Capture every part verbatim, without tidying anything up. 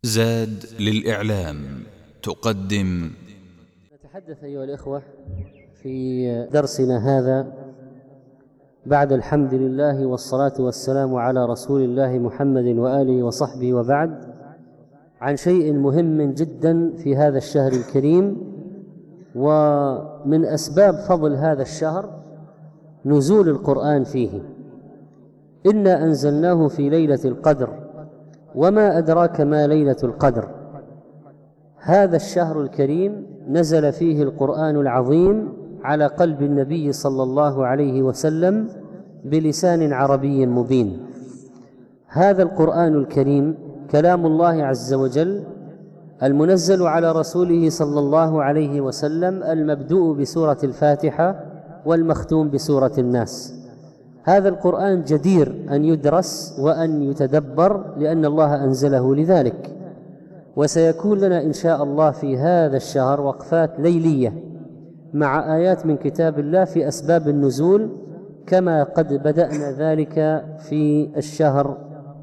زاد للإعلام تقدم. نتحدث أيها الإخوة في درسنا هذا بعد الحمد لله والصلاة والسلام على رسول الله محمد وآله وصحبه وبعد عن شيء مهم جدا في هذا الشهر الكريم، ومن أسباب فضل هذا الشهر نزول القرآن فيه. إنا أنزلناه في ليلة القدر وما أدراك ما ليلة القدر. هذا الشهر الكريم نزل فيه القرآن العظيم على قلب النبي صلى الله عليه وسلم بلسان عربي مبين. هذا القرآن الكريم كلام الله عز وجل المنزل على رسوله صلى الله عليه وسلم، المبدوء بسورة الفاتحة والمختوم بسورة الناس. هذا القرآن جدير أن يدرس وأن يتدبر لأن الله أنزله لذلك. وسيكون لنا إن شاء الله في هذا الشهر وقفات ليلية مع آيات من كتاب الله في أسباب النزول، كما قد بدأنا ذلك في الشهر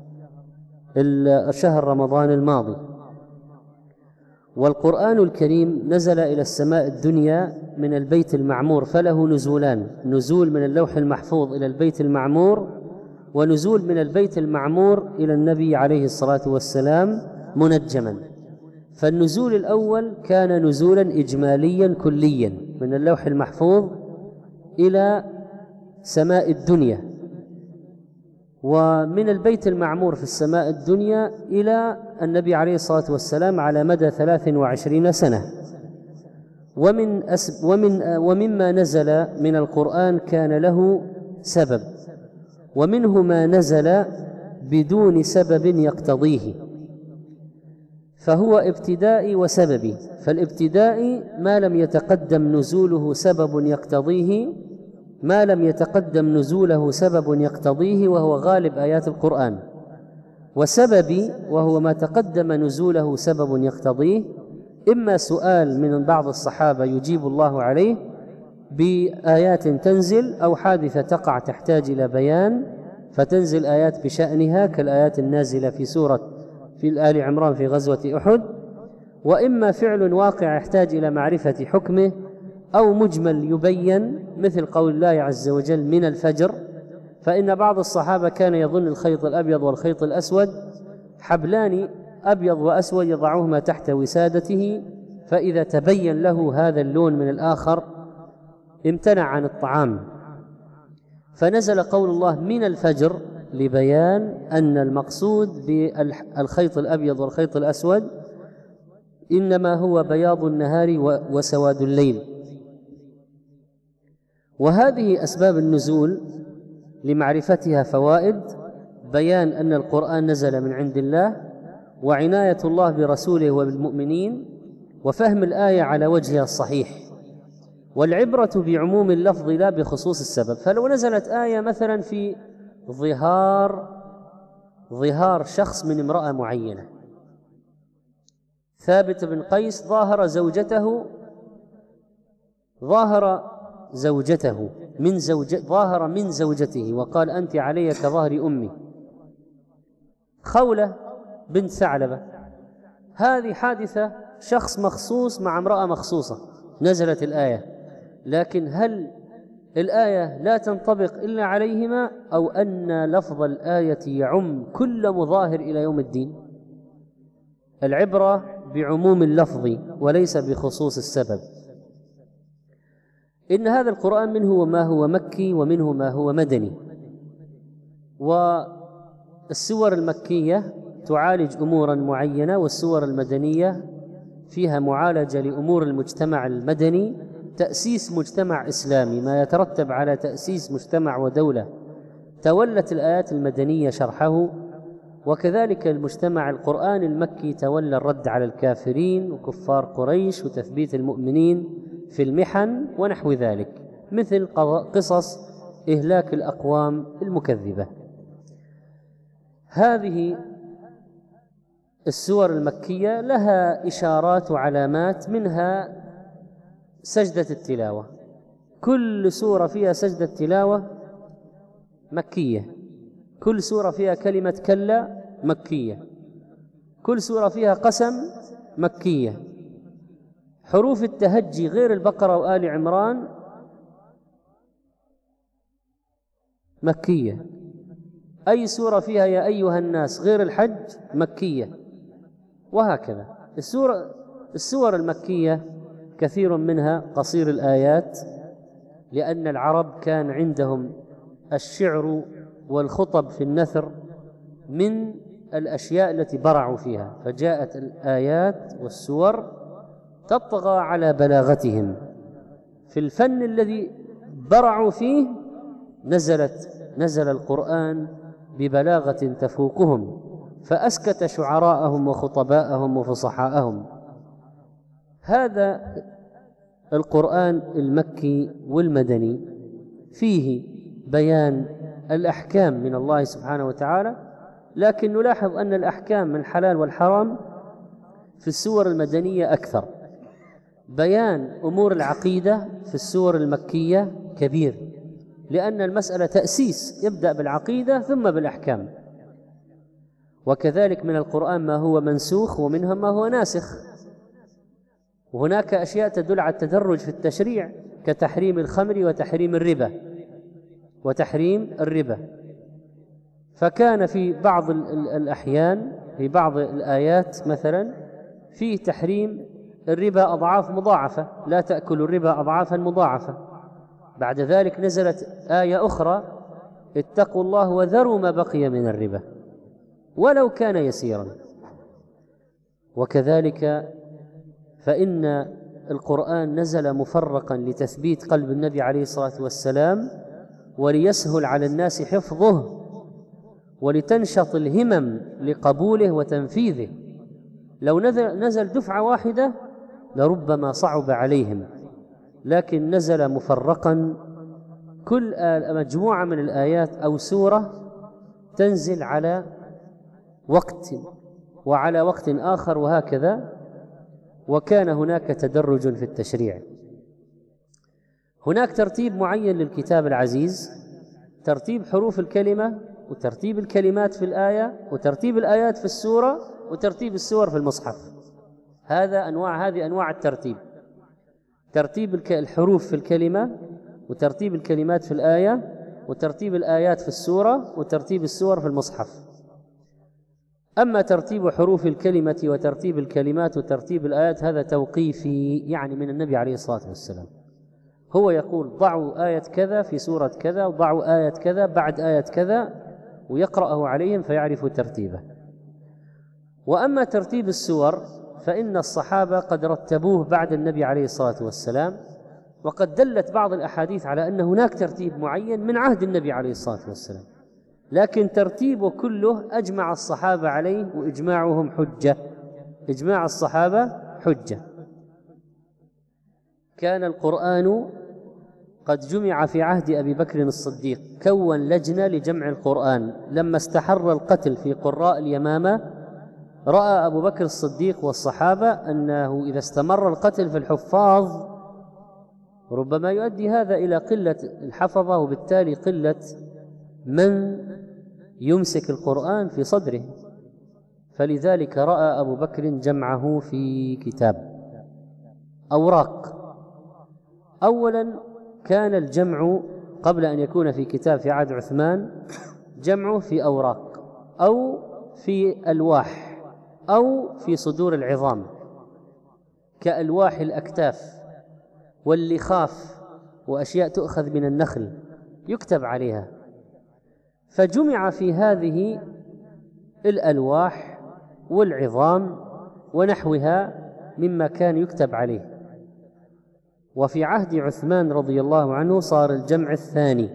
الشهر رمضان الماضي. والقرآن الكريم نزل إلى السماء الدنيا من البيت المعمور، فله نزولان: نزول من اللوح المحفوظ إلى البيت المعمور، ونزول من البيت المعمور إلى النبي عليه الصلاة والسلام منجما. فالنزول الأول كان نزولا إجماليا كليا من اللوح المحفوظ إلى سماء الدنيا، ومن البيت المعمور في السماء الدنيا إلى النبي عليه الصلاة والسلام على مدى ثلاث وعشرين سنة. ومن أسب ومن ومما نزل من القرآن كان له سبب، ومنه ما نزل بدون سبب يقتضيه، فهو ابتدائي وسببي. فالابتدائي ما لم يتقدم نزوله سبب يقتضيه ما لم يتقدم نزوله سبب يقتضيه وهو غالب آيات القرآن. وسببي وهو ما تقدم نزوله سبب يقتضيه، إما سؤال من بعض الصحابة يجيب الله عليه بآيات تنزل، أو حادثة تقع تحتاج إلى بيان فتنزل آيات بشأنها كالآيات النازلة في سورة في آل عمران في غزوة أحد، وإما فعل واقع يحتاج إلى معرفة حكمه، أو مجمل يبين مثل قول الله عز وجل من الفجر. فإن بعض الصحابة كان يظن الخيط الأبيض والخيط الأسود حبلان أبيض وأسود يضعهما تحت وسادته، فإذا تبين له هذا اللون من الآخر امتنع عن الطعام. فنزل قول الله من الفجر لبيان أن المقصود بالخيط الأبيض والخيط الأسود إنما هو بياض النهار وسواد الليل. وهذه أسباب النزول لمعرفتها فوائد: بيان أن القرآن نزل من عند الله، وعناية الله برسوله وبالمؤمنين، وفهم الآية على وجهها الصحيح، والعبرة بعموم اللفظ لا بخصوص السبب. فلو نزلت آية مثلا في ظهار ظهار شخص من امرأة معينة، ثابت بن قيس ظاهر زوجته ظاهر زوجته من زوج ظاهر من زوجته وقال أنت علي كظهر أمي. خولة بنت ثعلبة، هذه حادثة شخص مخصوص مع امرأة مخصوصة، نزلت الآية. لكن هل الآية لا تنطبق إلا عليهما، أو أن لفظ الآية يعم كل مظاهر إلى يوم الدين؟ العبرة بعموم اللفظ وليس بخصوص السبب. إن هذا القرآن منه ما هو مكي ومنه ما هو مدني. والسور المكية تعالج أمورا معينة، والسور المدنية فيها معالجة لأمور المجتمع المدني، تأسيس مجتمع إسلامي، ما يترتب على تأسيس مجتمع ودولة. تولت الآيات المدنية شرحه، وكذلك المجتمع القرآن المكي تولى الرد على الكافرين وكفار قريش وتثبيت المؤمنين في المحن ونحو ذلك، مثل قصص إهلاك الأقوام المكذبة. هذه السور المكية لها إشارات وعلامات، منها سجدة التلاوة. كل سورة فيها سجدة تلاوة مكية، كل سورة فيها كلمة كلا مكية، كل سورة فيها قسم مكية. حروف التهجي غير البقرة وآل عمران مكية. أي سورة فيها يا أيها الناس غير الحج مكية، وهكذا. السورة السور المكية كثير منها قصير الآيات، لأن العرب كان عندهم الشعر والخطب في النثر من الأشياء التي برعوا فيها، فجاءت الآيات والسور تطغى على بلاغتهم في الفن الذي برعوا فيه. نزلت نزل القرآن ببلاغة تفوقهم، فأسكت شعراءهم وخطباءهم وفصحاءهم. هذا القرآن المكي والمدني فيه بيان الأحكام من الله سبحانه وتعالى، لكن نلاحظ أن الأحكام من الحلال والحرام في السور المدنية أكثر. بيان أمور العقيدة في السور المكية كبير، لأن المسألة تأسيس، يبدأ بالعقيدة ثم بالأحكام. وكذلك من القرآن ما هو منسوخ ومنها ما هو ناسخ، وهناك أشياء تدل على التدرج في التشريع كتحريم الخمر وتحريم الربا وتحريم الربا. فكان في بعض الأحيان في بعض الآيات مثلا فيه تحريم الربا أضعاف مضاعفة، لا تأكل الربا أضعافا مضاعفة. بعد ذلك نزلت آية أخرى اتقوا الله وذروا ما بقي من الربا ولو كان يسيرا. وكذلك فإن القرآن نزل مفرقا لتثبيت قلب النبي عليه الصلاة والسلام، وليسهل على الناس حفظه، ولتنشط الهمم لقبوله وتنفيذه. لو نزل دفعة واحدة لربما صعب عليهم، لكن نزل مفرقا، كل مجموعة من الآيات أو سورة تنزل على وقت وعلى وقت آخر، وهكذا. وكان هناك تدرج في التشريع. هناك ترتيب معين للكتاب العزيز، ترتيب حروف الكلمة وترتيب الكلمات في الآية وترتيب الآيات في السورة وترتيب السور في المصحف. هذا أنواع هذه أنواع الترتيب: ترتيب الحروف في الكلمة، وترتيب الكلمات في الآية، وترتيب الآيات في السورة، وترتيب السور في المصحف. أما ترتيب حروف الكلمة وترتيب الكلمات وترتيب الآيات هذا توقيفي، يعني من النبي عليه الصلاة والسلام. هو يقول ضعوا آية كذا في سورة كذا، وضعوا آية كذا بعد آية كذا، ويقرأه عليهم فيعرفوا ترتيبه. وأما ترتيب السور فإن الصحابة قد رتبوه بعد النبي عليه الصلاة والسلام، وقد دلت بعض الأحاديث على أن هناك ترتيب معين من عهد النبي عليه الصلاة والسلام، لكن ترتيبه كله أجمع الصحابة عليه، وإجماعهم حجة. إجماع الصحابة حجة. كان القرآن قد جمع في عهد أبي بكر الصديق، كون لجنة لجمع القرآن. لما استحر القتل في قراء اليمامة رأى أبو بكر الصديق والصحابة أنه إذا استمر القتل في الحفاظ ربما يؤدي هذا إلى قلة الحفظة، وبالتالي قلة من يمسك القرآن في صدره. فلذلك رأى أبو بكر جمعه في كتاب أوراق. أولا كان الجمع قبل أن يكون في كتاب في عهد عثمان جمعه في أوراق أو في ألواح أو في صدور العظام كألواح الأكتاف واللخاف وأشياء تؤخذ من النخل يكتب عليها. فجمع في هذه الألواح والعظام ونحوها مما كان يكتب عليه. وفي عهد عثمان رضي الله عنه صار الجمع الثاني،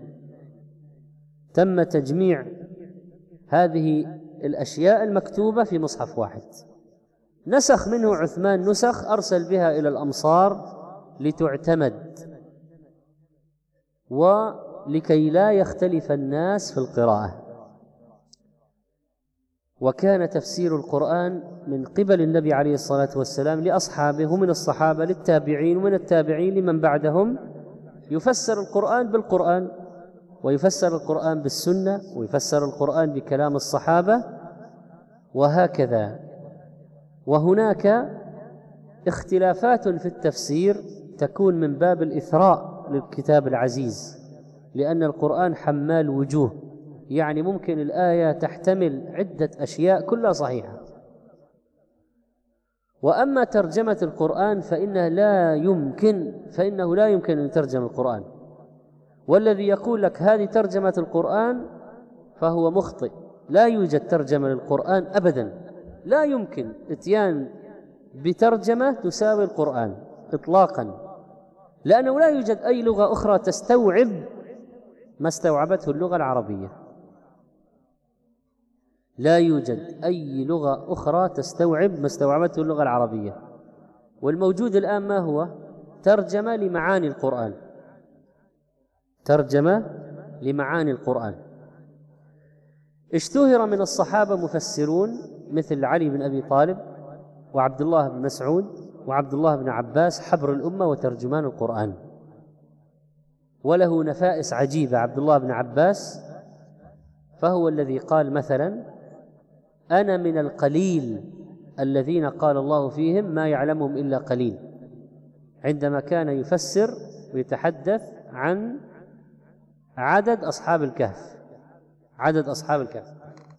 تم تجميع هذه الأشياء المكتوبة في مصحف واحد. نسخ منه عثمان نسخ أرسل بها إلى الأمصار لتعتمد ولكي لا يختلف الناس في القراءة. وكان تفسير القرآن من قبل النبي عليه الصلاة والسلام لأصحابه ومن الصحابة للتابعين ومن التابعين لمن بعدهم، يفسر القرآن بالقرآن، ويفسر القرآن بالسنة، ويفسر القرآن بكلام الصحابة، وهكذا. وهناك اختلافات في التفسير تكون من باب الإثراء للكتاب العزيز، لأن القرآن حمال وجوه، يعني ممكن الآية تحتمل عدة أشياء كلها صحيحة. وأما ترجمة القرآن فإنه لا يمكن فإنه لا يمكن أن يترجم القرآن، والذي يقول لك هذه ترجمة القرآن فهو مخطئ. لا يوجد ترجمة للقرآن أبدا، لا يمكن إتيان بترجمة تساوي القرآن إطلاقا، لأنه لا يوجد أي لغة أخرى تستوعب ما استوعبته اللغة العربية. لا يوجد أي لغة أخرى تستوعب ما استوعبته اللغة العربية. والموجود الآن ما هو؟ ترجمة لمعاني القرآن، ترجمة لمعاني القرآن. اشتهر من الصحابة مفسرون مثل علي بن أبي طالب وعبد الله بن مسعود وعبد الله بن عباس حبر الأمة وترجمان القرآن، وله نفائس عجيبة عبد الله بن عباس، فهو الذي قال مثلا: أنا من القليل الذين قال الله فيهم ما يعلمهم إلا قليل، عندما كان يفسر ويتحدث عن عدد أصحاب الكهف، عدد أصحاب الكهف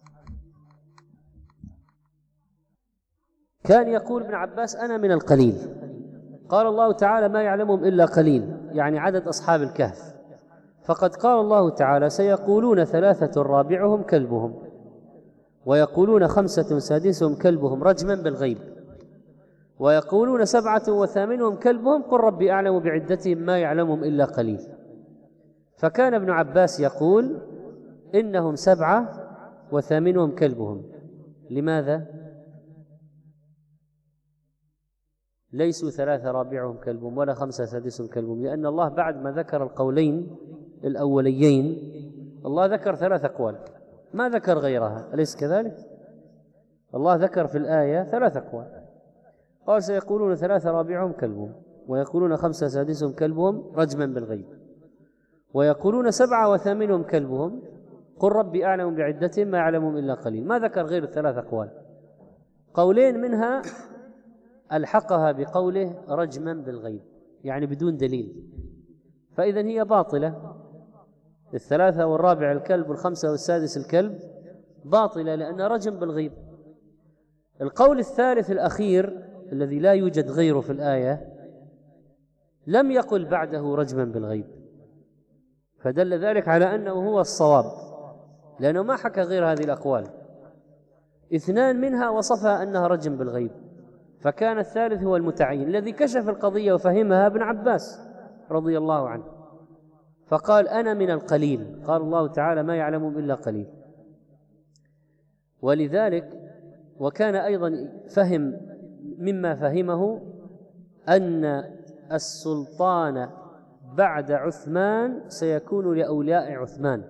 كان يقول ابن عباس: أنا من القليل. قال الله تعالى: ما يعلمهم إلا قليل، يعني عدد أصحاب الكهف. فقد قال الله تعالى: سيقولون ثلاثة رابعهم كلبهم، ويقولون خمسة سادسهم كلبهم رجما بالغيب، ويقولون سبعة وثامنهم كلبهم قل ربي أعلم بعدتهم ما يعلمهم إلا قليل. فكان ابن عباس يقول: إنهم سبعة وثامنهم كلبهم. لماذا؟ ليسوا ثلاثة رابعهم كلبهم ولا خمسة سادسهم كلبهم، لأن الله بعد ما ذكر القولين الأوليين الله ذكر ثلاث أقوال، ما ذكر غيرها، أليس كذلك؟ الله ذكر في الآية ثلاث أقوال، قال: سيقولون ثلاثة رابعهم كلبهم، ويقولون خمسة سادسهم كلبهم رجما بالغيب، ويقولون سبعة وثامنهم كلبهم قل ربي أعلم بعدتهم ما يعلمهم إلا قليل. ما ذكر غير الثلاث أقوال، قولين منها ألحقها بقوله رجما بالغيب، يعني بدون دليل، فإذن هي باطلة. الثلاثة والرابع الكلب والخمسة والسادس الكلب باطلة لأن رجم بالغيب. القول الثالث الأخير الذي لا يوجد غيره في الآية لم يقل بعده رجما بالغيب، فدل ذلك على أنه هو الصواب، لأنه ما حكى غير هذه الأقوال. اثنان منها وصفها أنها رجم بالغيب، فكان الثالث هو المتعين الذي كشف القضية وفهمها ابن عباس رضي الله عنه، فقال: أنا من القليل، قال الله تعالى: ما يعلمهم إلا قليل. ولذلك وكان أيضا فهم مما فهمه أن السلطان بعد عثمان سيكون لأولياء عثمان،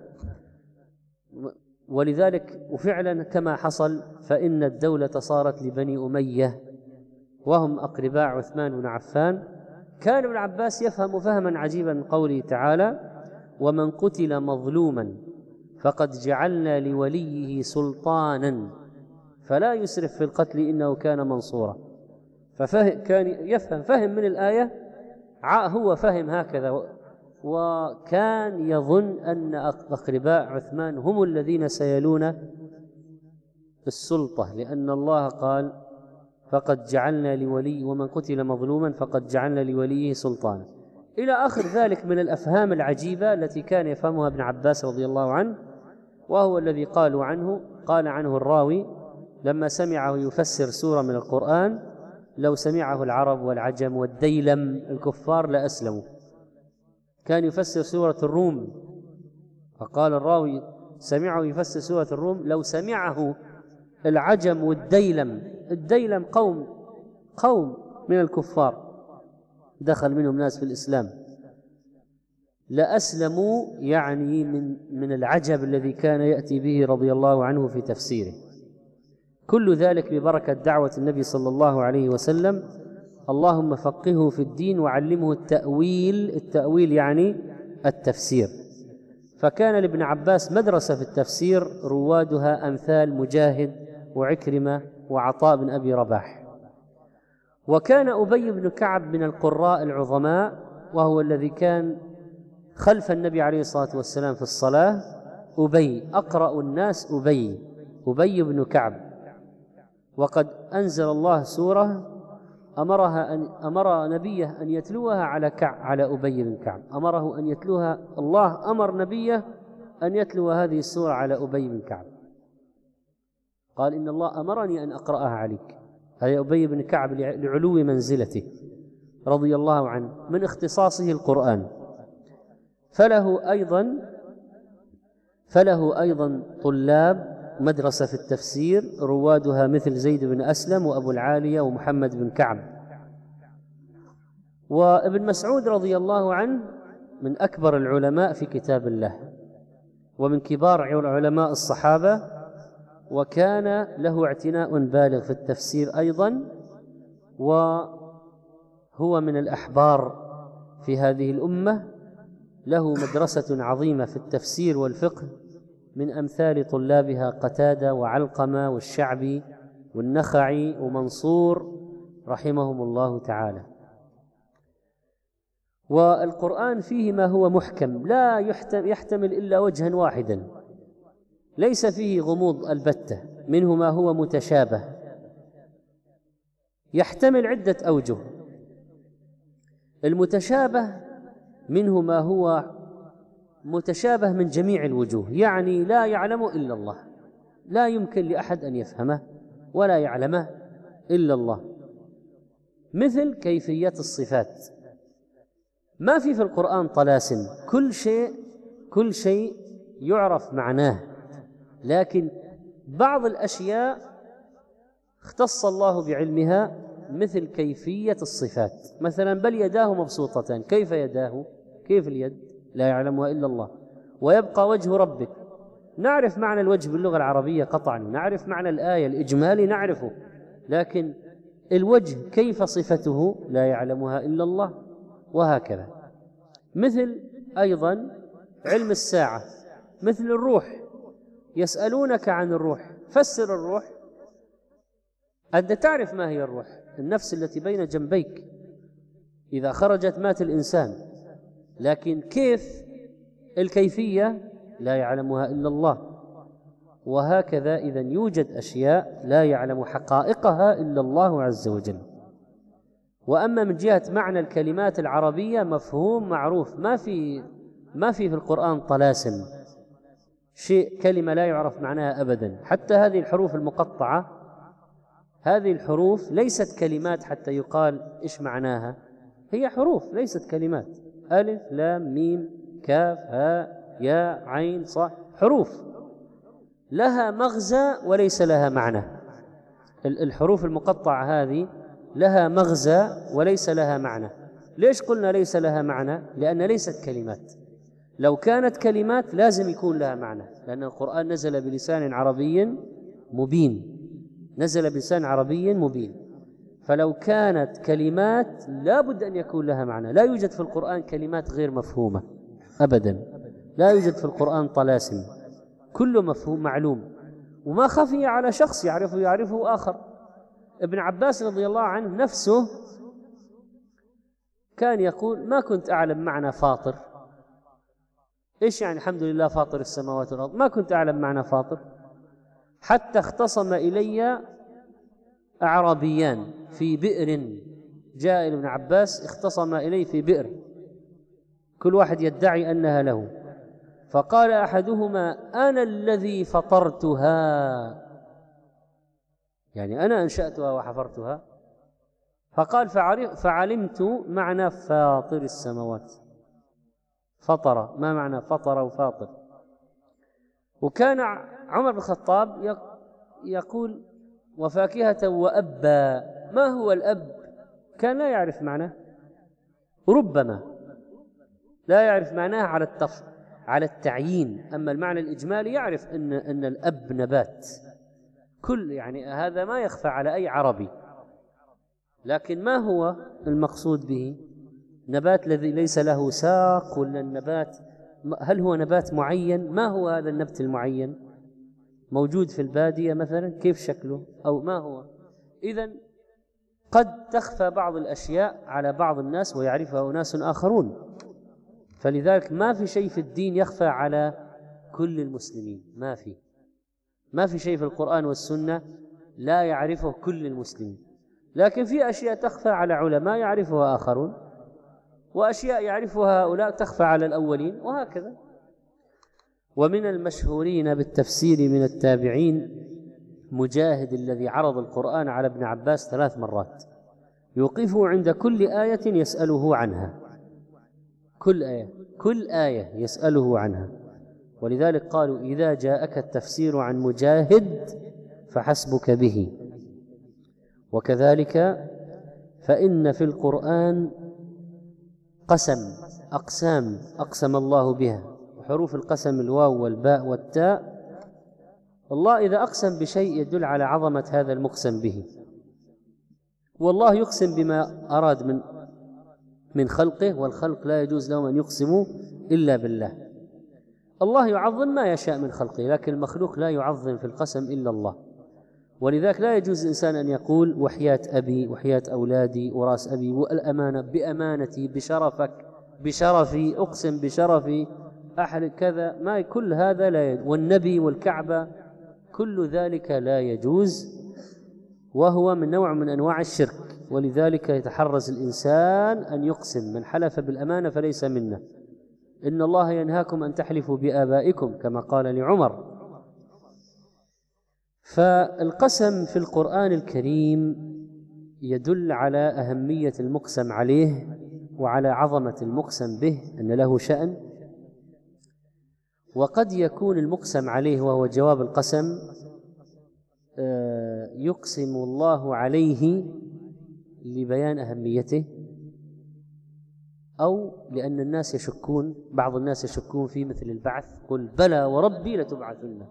ولذلك وفعلا كما حصل، فإن الدولة صارت لبني أمية وهم أقرباء عثمان بن عفان. كان ابن عباس يفهم فهما عجيبا من قوله تعالى: ومن قتل مظلوما فقد جعلنا لوليه سلطانا فلا يسرف في القتل إنه كان منصورا. فكان يفهم فهم من الآية، هو فهم هكذا، وكان يظن أن أقرباء عثمان هم الذين سيلون السلطة، لأن الله قال: فقد جعلنا لولي ومن قتل مظلوما فقد جعلنا لوليه سلطانا، إلى آخر ذلك من الأفهام العجيبة التي كان يفهمها ابن عباس رضي الله عنه، وهو الذي قالوا عنه قال عنه الراوي لما سمعه يفسر سورة من القرآن: لو سمعه العرب والعجم والديلم الكفار لأسلموا. كان يفسر سورة الروم، فقال الراوي سمعه يفسر سورة الروم: لو سمعه العجم والديلم، الديلم قوم قوم من الكفار دخل منهم ناس في الإسلام، لأسلموا، يعني من من العجب الذي كان يأتي به رضي الله عنه في تفسيره. كل ذلك ببركة دعوة النبي صلى الله عليه وسلم: اللهم فقهه في الدين وعلمه التأويل. التأويل يعني التفسير. فكان لابن عباس مدرسة في التفسير روادها أمثال مجاهد وعكرمة وعطاء بن أبي رباح. وكان أبي بن كعب من القراء العظماء، وهو الذي كان خلف النبي عليه الصلاة والسلام في الصلاة. أبي أقرأ الناس أبي أبي بن كعب. وقد أنزل الله سورة أمرها أن أمر نبيه أن يتلوها على كعب على أبي بن كعب، أمره أن يتلوها، الله أمر نبيه أن يتلو هذه السورة على أبي بن كعب، قال إن الله أمرني أن أقرأها عليك. هذا أبي بن كعب لعلو منزلته رضي الله عنه، من اختصاصه القرآن. فله أيضا فله أيضا طلاب مدرسة في التفسير روادها مثل زيد بن أسلم وأبو العالية ومحمد بن كعب. وابن مسعود رضي الله عنه من أكبر العلماء في كتاب الله، ومن كبار علماء الصحابة، وكان له اعتناء بالغ في التفسير أيضا، وهو من الأحبار في هذه الأمة، له مدرسة عظيمة في التفسير والفقه، من أمثال طلابها قتادة وعلقمة والشعبي والنخعي ومنصور رحمهم الله تعالى. والقرآن فيه ما هو محكم لا يحتمل إلا وجها واحدا، ليس فيه غموض البتة، منه ما هو متشابه يحتمل عدة أوجه. المتشابه منه ما هو متشابه من جميع الوجوه، يعني لا يعلم إلا الله، لا يمكن لأحد أن يفهمه ولا يعلمه إلا الله. مثل كيفية الصفات، ما في في القرآن طلاسم، كل شيء كل شيء يعرف معناه، لكن بعض الأشياء اختص الله بعلمها، مثل كيفية الصفات. مثلا بل يداه مبسوطتان، كيف يداه؟ كيف اليد؟ لا يعلمها إلا الله. ويبقى وجه ربك، نعرف معنى الوجه باللغة العربية قطعا، نعرف معنى الآية الإجمالي نعرفه، لكن الوجه كيف صفته لا يعلمها إلا الله. وهكذا. مثل أيضا علم الساعة، مثل الروح، يسألونك عن الروح، فسر الروح. أنت تعرف ما هي الروح، النفس التي بين جنبيك، إذا خرجت مات الإنسان، لكن كيف الكيفية لا يعلمها إلا الله. وهكذا إذن يوجد أشياء لا يعلم حقائقها إلا الله عز وجل. وأما من جهة معنى الكلمات العربية مفهوم معروف، ما في ما في في القرآن طلاسم، شيء كلمة لا يعرف معناها أبدا. حتى هذه الحروف المقطعة، هذه الحروف ليست كلمات حتى يقال إيش معناها، هي حروف ليست كلمات، ألف لام ميم كاف هاء ياء عين صاد، حروف لها مغزى وليس لها معنى. الحروف المقطعة هذه لها مغزى وليس لها معنى. ليش قلنا ليس لها معنى؟ لأن ليست كلمات. لو كانت كلمات لازم يكون لها معنى، لأن القرآن نزل بلسان عربي مبين، نزل بلسان عربي مبين. فلو كانت كلمات لا بد أن يكون لها معنى. لا يوجد في القرآن كلمات غير مفهومة أبدا، لا يوجد في القرآن طلاسم، كل مفهوم معلوم، وما خفي على شخص يعرفه يعرفه آخر. ابن عباس رضي الله عنه نفسه كان يقول ما كنت أعلم معنى فاطر. إيش يعني الحمد لله فاطر السماوات والأرض؟ ما كنت أعلم معنى فاطر، حتى اختصم إلي أعرابيان في بئر، جاء ابن عباس اختصم إلي في بئر، كل واحد يدعي أنها له، فقال أحدهما أنا الذي فطرتها، يعني أنا أنشأتها وحفرتها. فقال فعلمت معنى فاطر السماوات. فطر، ما معنى فطر وفاطر؟ وكان عمر بن الخطاب يقول وفاكهة وأبا. ما هو الأب؟ كان لا يعرف معناه، ربما لا يعرف معناه على التف... على التعيين، أما المعنى الإجمالي يعرف أن أن الأب نبات، كل يعني هذا ما يخفى على أي عربي. لكن ما هو المقصود به؟ نبات الذي ليس له ساق، ولا النبات هل هو نبات معين؟ ما هو هذا النبت المعين؟ موجود في البادية مثلا، كيف شكله أو ما هو؟ إذن قد تخفى بعض الأشياء على بعض الناس ويعرفها أناس آخرون، فلذلك ما في شيء في الدين يخفى على كل المسلمين، ما في ما في شيء في القرآن والسنة لا يعرفه كل المسلمين، لكن في أشياء تخفى على علماء يعرفها آخرون، وأشياء يعرفها هؤلاء تخفى على الأولين، وهكذا. ومن المشهورين بالتفسير من التابعين مجاهد الذي عرض القرآن على ابن عباس ثلاث مرات، يوقفه عند كل آية يسأله عنها، كل آية كل آية يسأله عنها. ولذلك قالوا إذا جاءك التفسير عن مجاهد فحسبك به. وكذلك فإن في القرآن قسم أقسام أقسم الله بها، وحروف القسم الواو والباء والتاء، الله إذا أقسم بشيء يدل على عظمة هذا المقسم به، والله يقسم بما أراد من من خلقه، والخلق لا يجوز لهم أن يقسموا إلا بالله. الله يعظم ما يشاء من خلقه، لكن المخلوق لا يعظم في القسم إلا الله. ولذلك لا يجوز الإنسان أن يقول وحياة أبي وحياة أولادي وراس أبي والأمانة بأمانتي بشرفك بشرفي أقسم بشرفي أحد كذا، ما كل هذا لا يجوز، والنبي والكعبة كل ذلك لا يجوز، وهو من نوع من أنواع الشرك. ولذلك يتحرز الإنسان أن يقسم، من حلف بالأمانة فليس منا، إن الله ينهاكم أن تحلفوا بآبائكم كما قال لعمر. فالقسم في القرآن الكريم يدل على أهمية المقسم عليه وعلى عظمة المقسم به، أن له شأن. وقد يكون المقسم عليه وهو جواب القسم يقسم الله عليه لبيان أهميته، أو لأن الناس يشكون، بعض الناس يشكون في مثل البعث، قل بلى وربي لتبعثن،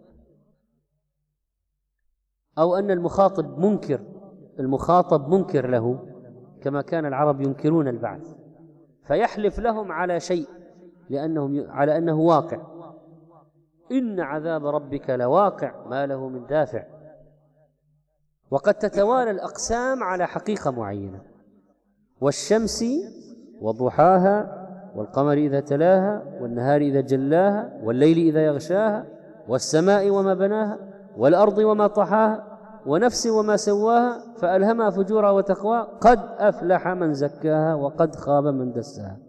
أو أن المخاطب منكر المخاطب منكر له كما كان العرب ينكرون البعث، فيحلف لهم على شيء لأنهم على أنه واقع، إن عذاب ربك لواقع ما له من دافع. وقد تتوالى الأقسام على حقيقة معينة، والشمس وضحاها والقمر إذا تلاها والنهار إذا جلاها والليل إذا يغشاها والسماء وما بناها والأرض وما طحاها ونفس وما سواها فألهمها فجورها وتقواها قد أفلح من زكاها وقد خاب من دساها.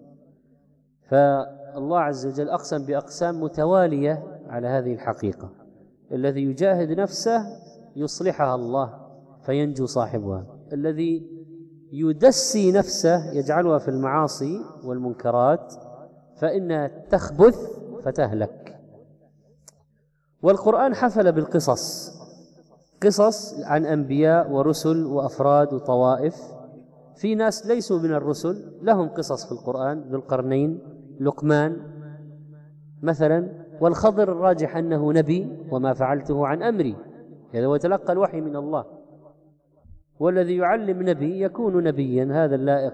فالله عز وجل أقسم بأقسام متوالية على هذه الحقيقة، الذي يجاهد نفسه يصلحها الله فينجو صاحبها، الذي يدسي نفسه يجعلها في المعاصي والمنكرات فإنها تخبث فتهلك. والقرآن حفل بالقصص، قصص عن أنبياء ورسل وأفراد وطوائف. في ناس ليسوا من الرسل لهم قصص في القرآن، ذو القرنين، لقمان مثلا، والخضر الراجح أنه نبي وما فعلته عن أمري، هذا هو تلقى الوحي من الله، والذي يعلم نبي يكون نبيا، هذا اللائق.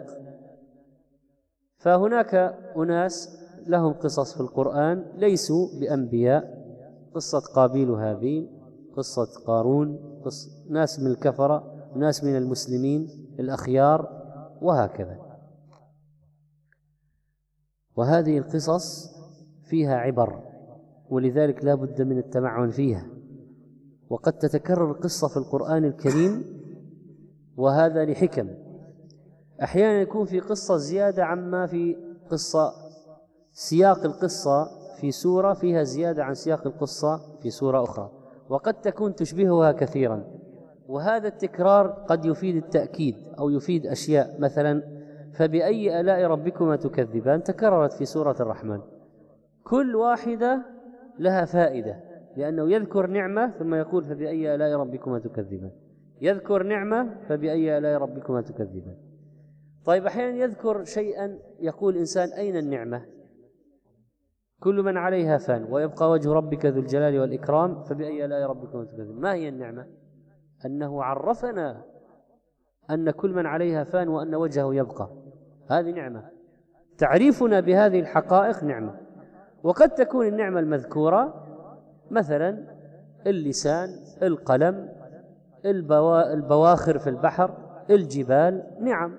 فهناك أناس لهم قصص في القرآن ليسوا بأنبياء، قصة قابيل وهابيل، قصة قارون، قصة ناس من الكفرة، ناس من المسلمين الأخيار، وهكذا. وهذه القصص فيها عبر، ولذلك لا بد من التمعن فيها. وقد تتكرر قصة في القرآن الكريم، وهذا لحكم. أحيانا يكون في قصة زيادة عما في قصة، سياق القصة في سورة فيها زيادة عن سياق القصة في سورة أخرى، وقد تكون تشبهها كثيرا. وهذا التكرار قد يفيد التأكيد أو يفيد أشياء، مثلا فبأي آلاء ربكما تكذبان تكررت في سورة الرحمن، كل واحدة لها فائدة، لأنه يذكر نعمة ثم يقول فبأي آلاء ربكما تكذبان، يذكر نعمة فبأي آلاء ربكما تكذبان. طيب أحيانا يذكر شيئا يقول إنسان أين النعمة؟ كل من عليها فان ويبقى وجه ربك ذو الجلال والإكرام فبأي آلاء ربكما تكذبان. ما هي النعمة؟ أنه عرفنا أن كل من عليها فان وأن وجهه يبقى، هذه نعمة. تعريفنا بهذه الحقائق نعمة. وقد تكون النعمة المذكورة مثلا اللسان، القلم، البوا... البواخر في البحر، الجبال نعم.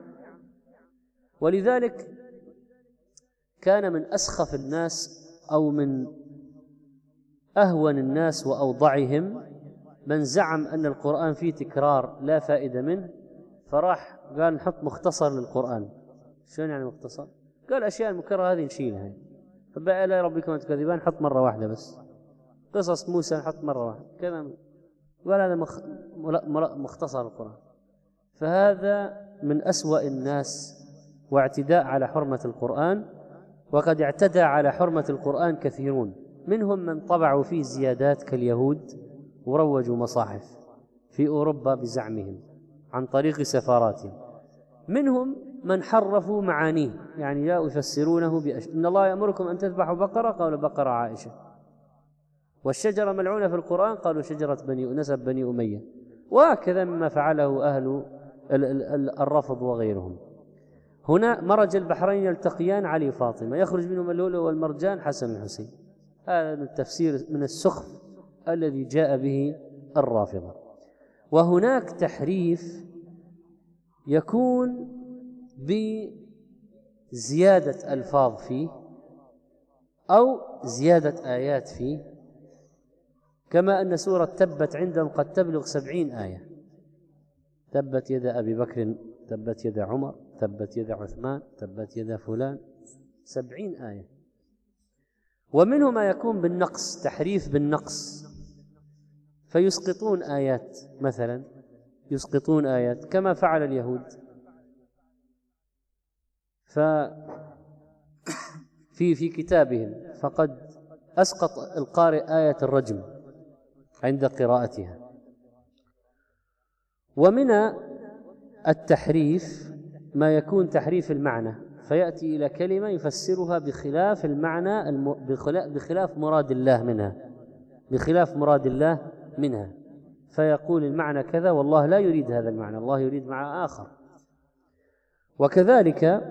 ولذلك كان من أسخف الناس أو من أهون الناس وأوضعهم من زعم أن القرآن فيه تكرار لا فائدة منه، فراح قال نحط مختصر للقرآن. شلون يعني مختصر؟ قال أشياء المكررة هذه نشيلها، فبقى لا ربكم تكذبان حط مرة واحدة بس، قصص موسى نحط مرة واحدة كلام، قال هذا مخ... مختصر القرآن. فهذا من أسوأ الناس واعتداء على حرمة القرآن. وقد اعتدى على حرمة القرآن كثيرون، منهم من طبعوا فيه زيادات كاليهود وروجوا مصاحف في أوروبا بزعمهم عن طريق سفاراتهم، منهم من حرفوا معانيه، يعني جاءوا يفسرونه بأش... إن الله يأمركم أن تذبحوا بقرة، قالوا بقرة عائشة، والشجرة ملعونة في القرآن قالوا شجرة بني نسب بني أمية، وهكذا مما فعله أهل الرفض وغيرهم. هنا مرج البحرين يلتقيان علي فاطمة، يخرج منهما اللؤلؤ والمرجان حسن الحسين. هذا من التفسير من السخف الذي جاء به الرافضة. وهناك تحريف يكون بزيادة ألفاظ فيه أو زيادة آيات فيه، كما أن سورة تبت عندهم قد تبلغ سبعين آية، تبت يد أبي بكر، تبت يد عمر، تبت يد عثمان، تبت يد فلان، سبعين آية. ومنه ما يكون بالنقص، تحريف بالنقص، فيسقطون آيات، مثلا يسقطون آيات كما فعل اليهود. ففي في كتابهم فقد أسقط القارئ آية الرجم عند قراءتها. ومن التحريف ما يكون تحريف المعنى، فيأتي إلى كلمة يفسرها بخلاف المعنى الم... بخلاف مراد الله منها، بخلاف مراد الله منها، فيقول المعنى كذا والله لا يريد هذا المعنى، الله يريد معنى آخر. وكذلك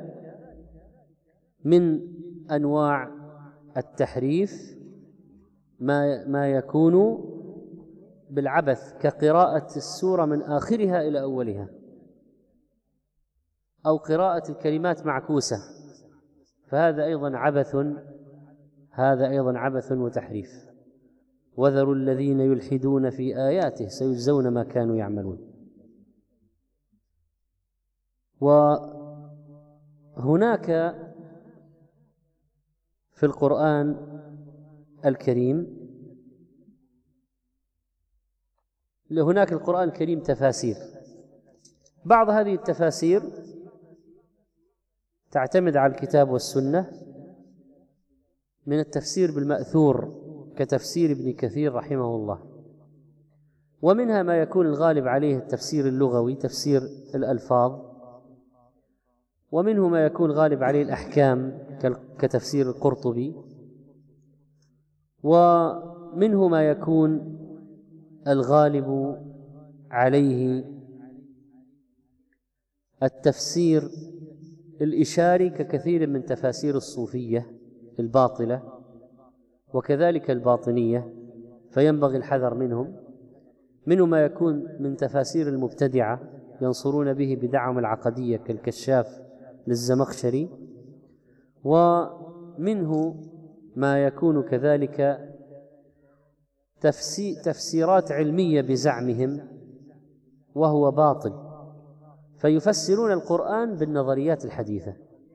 من أنواع التحريف ما ما يكون بالعبث، كقراءة السورة من آخرها إلى أولها، أو قراءة الكلمات معكوسة، فهذا أيضا عبث، هذا أيضا عبث وتحريف. وذروا الذين يلحدون في آياته سيجزون ما كانوا يعملون. وهناك في القرآن الكريم، هناك القرآن الكريم تفاسير، بعض هذه التفاسير تعتمد على الكتاب والسنة من التفسير بالمأثور كتفسير ابن كثير رحمه الله، ومنها ما يكون الغالب عليه التفسير اللغوي تفسير الألفاظ، ومنه ما يكون غالب عليه الأحكام كتفسير القرطبي، ومنه ما يكون الغالب عليه التفسير الإشاري ككثير من تفاسير الصوفية الباطلة وكذلك الباطنية، فينبغي الحذر منهم. منه ما يكون من تفاسير المبتدعة ينصرون به بدعم العقدية كالكشاف للزمخشري، ومنه ما يكون كذلك تفسيرات علمية بزعمهم وهو باطل، فيفسرون القرآن بالنظريات الحديثة،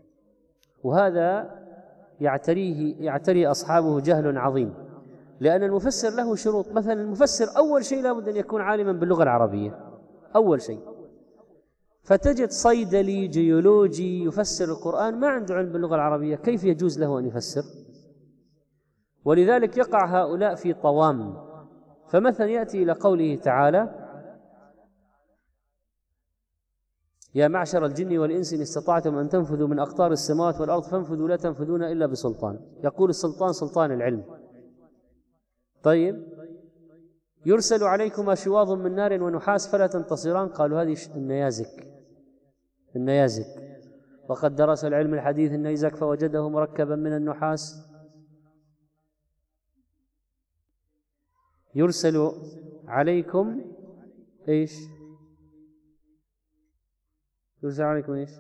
وهذا يعتريه يعتري أصحابه جهل عظيم، لأن المفسر له شروط. مثلا المفسر أول شيء لابد أن يكون عالما باللغة العربية أول شيء، فتجد صيدلي جيولوجي يفسر القرآن ما عنده علم باللغة العربية، كيف يجوز له أن يفسر؟ ولذلك يقع هؤلاء في طوام. فمثلا يأتي إلى قوله تعالى: يا معشر الجن والإنس إن استطعتم أن تنفذوا من أقطار السماوات والأرض فانفذوا لا تنفذون إلا بسلطان. يقول السلطان سلطان العلم. طيب، يرسل عليكما شواظ من نار ونحاس فلا تنتصران، قالوا هذه النيازك النيازك وقد درس العلم الحديث النيزك فوجده مركبا من النحاس. يرسل عليكم إيش يرسل عليكم إيش؟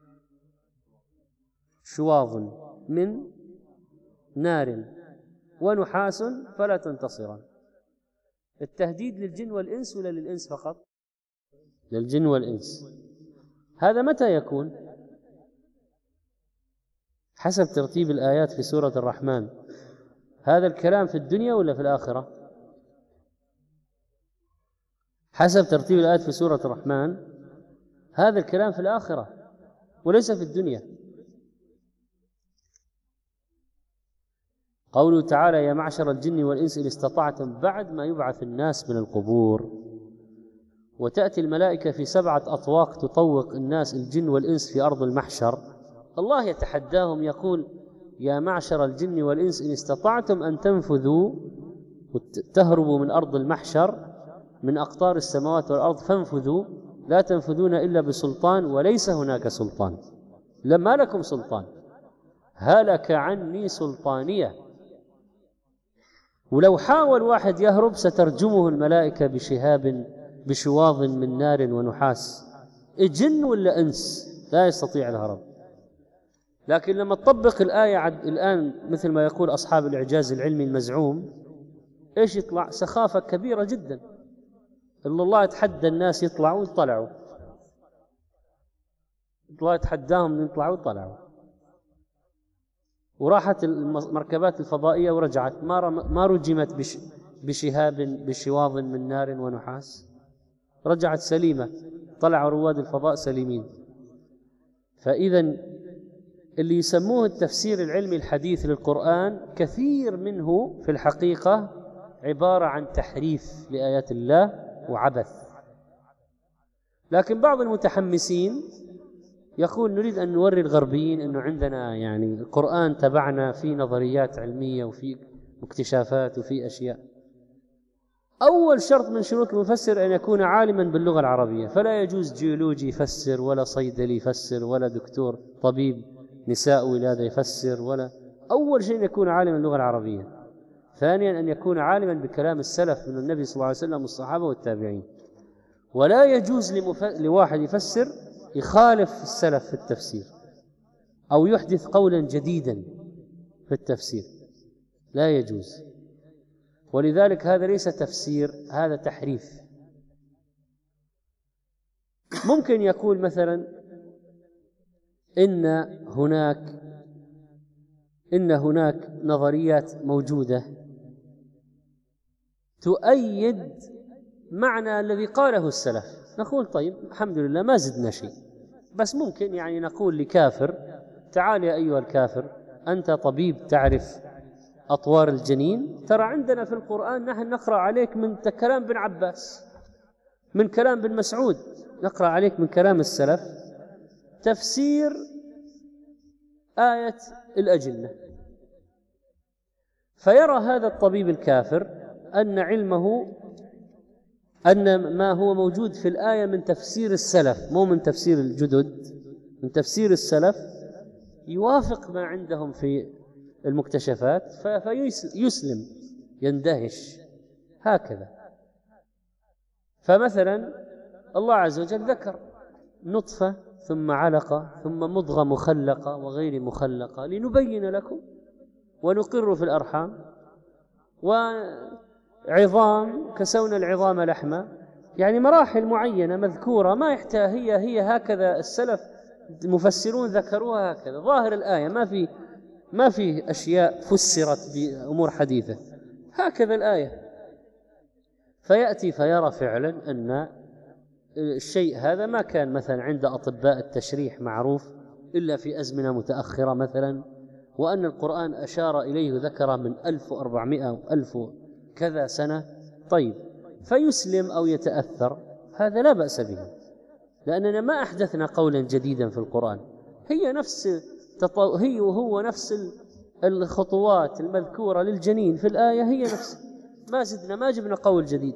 شواظ من نار ونحاس فلا تنتصران. التهديد للجن والإنس ولا للإنس فقط؟ للجن والإنس. هذا متى يكون؟ حسب ترتيب الآيات في سورة الرحمن. هذا الكلام في الدنيا ولا في الآخرة؟ حسب ترتيب الآيات في سورة الرحمن هذا الكلام في الآخرة وليس في الدنيا. قوله تعالى: يا معشر الجن والإنس إن استطعتم، بعد ما يبعث الناس من القبور، وتأتي الملائكة في سبعة أطواق تطوق الناس الجن والإنس في أرض المحشر. الله يتحداهم يقول: يا معشر الجن والإنس إن استطعتم أن تنفذوا وتهربوا من أرض المحشر من أقطار السماوات والأرض فانفذوا لا تنفذون إلا بسلطان وليس هناك سلطان. لما لكم سلطان، هلك عني سلطانية. ولو حاول واحد يهرب سترجمه الملائكة بشهاب بشواظ من نار ونحاس. جن ولا إنس لا يستطيع الهرب. لكن لما تطبق الآية الآن مثل ما يقول أصحاب الإعجاز العلمي المزعوم، إيش يطلع؟ سخافة كبيرة جدا. إلا الله يتحدى الناس يطلعوا ويطلعوا، الله يتحداهم أن يطلعوا ويطلعوا. وراحت المركبات الفضائية ورجعت ما ما رجمت بش بشهاب بشواظ من نار ونحاس، رجعت سليمة، طلعوا رواد الفضاء سليمين. فإذا اللي يسموه التفسير العلمي الحديث للقرآن كثير منه في الحقيقة عبارة عن تحريف لآيات الله وعبث. لكن بعض المتحمسين يقول: نريد أن نوري الغربيين أنه عندنا يعني القرآن تبعنا في نظريات علمية وفي اكتشافات وفي أشياء. أول شرط من شروط المفسر أن يكون عالما باللغة العربية، فلا يجوز جيولوجي يفسر، ولا صيدلي يفسر، ولا دكتور طبيب نساء ولادة يفسر، ولا. أول شيء أن يكون عالما باللغة العربية. ثانيا أن يكون عالما بكلام السلف من النبي صلى الله عليه وسلم والصحابة والتابعين. ولا يجوز لمف... لواحد يفسر يخالف السلف في التفسير أو يحدث قولا جديدا في التفسير، لا يجوز. ولذلك هذا ليس تفسير، هذا تحريف. ممكن يقول مثلا إن هناك إن هناك نظريات موجودة تؤيد معنى الذي قاله السلف. نقول طيب الحمد لله ما زدنا شيء، بس ممكن يعني نقول لكافر: تعال يا أيها الكافر، أنت طبيب تعرف أطوار الجنين، ترى عندنا في القرآن نحن نقرأ عليك من كلام بن عباس، من كلام بن مسعود، نقرأ عليك من كلام السلف تفسير آية الأجنة. فيرى هذا الطبيب الكافر أن علمه أن ما هو موجود في الآية من تفسير السلف، مو من تفسير الجدد، من تفسير السلف يوافق ما عندهم في المكتشفات، فيسلم يندهش هكذا. فمثلا الله عز وجل ذكر نطفة ثم علقة ثم مضغة مخلقة وغير مخلقة لنبين لكم ونقر في الأرحام وعظام كسونا العظام لحما، يعني مراحل معينة مذكورة ما يحتاج، هي هي هكذا السلف المفسرون ذكروها هكذا ظاهر الآية، ما في ما في أشياء فسرت بأمور حديثة، هكذا الآية. فيأتي فيرى فعلا أن الشيء هذا ما كان مثلا عند أطباء التشريح معروف إلا في أزمنة متأخرة مثلا، وأن القرآن أشار إليه ذكر من ألف وأربعمائة وألف كذا سنة. طيب فيسلم أو يتأثر، هذا لا بأس به، لأننا ما أحدثنا قولا جديدا في القرآن، هي نفس هي وهو نفس الخطوات المذكورة للجنين في الآية، هي نفس، ما زدنا ما جبنا قول جديد.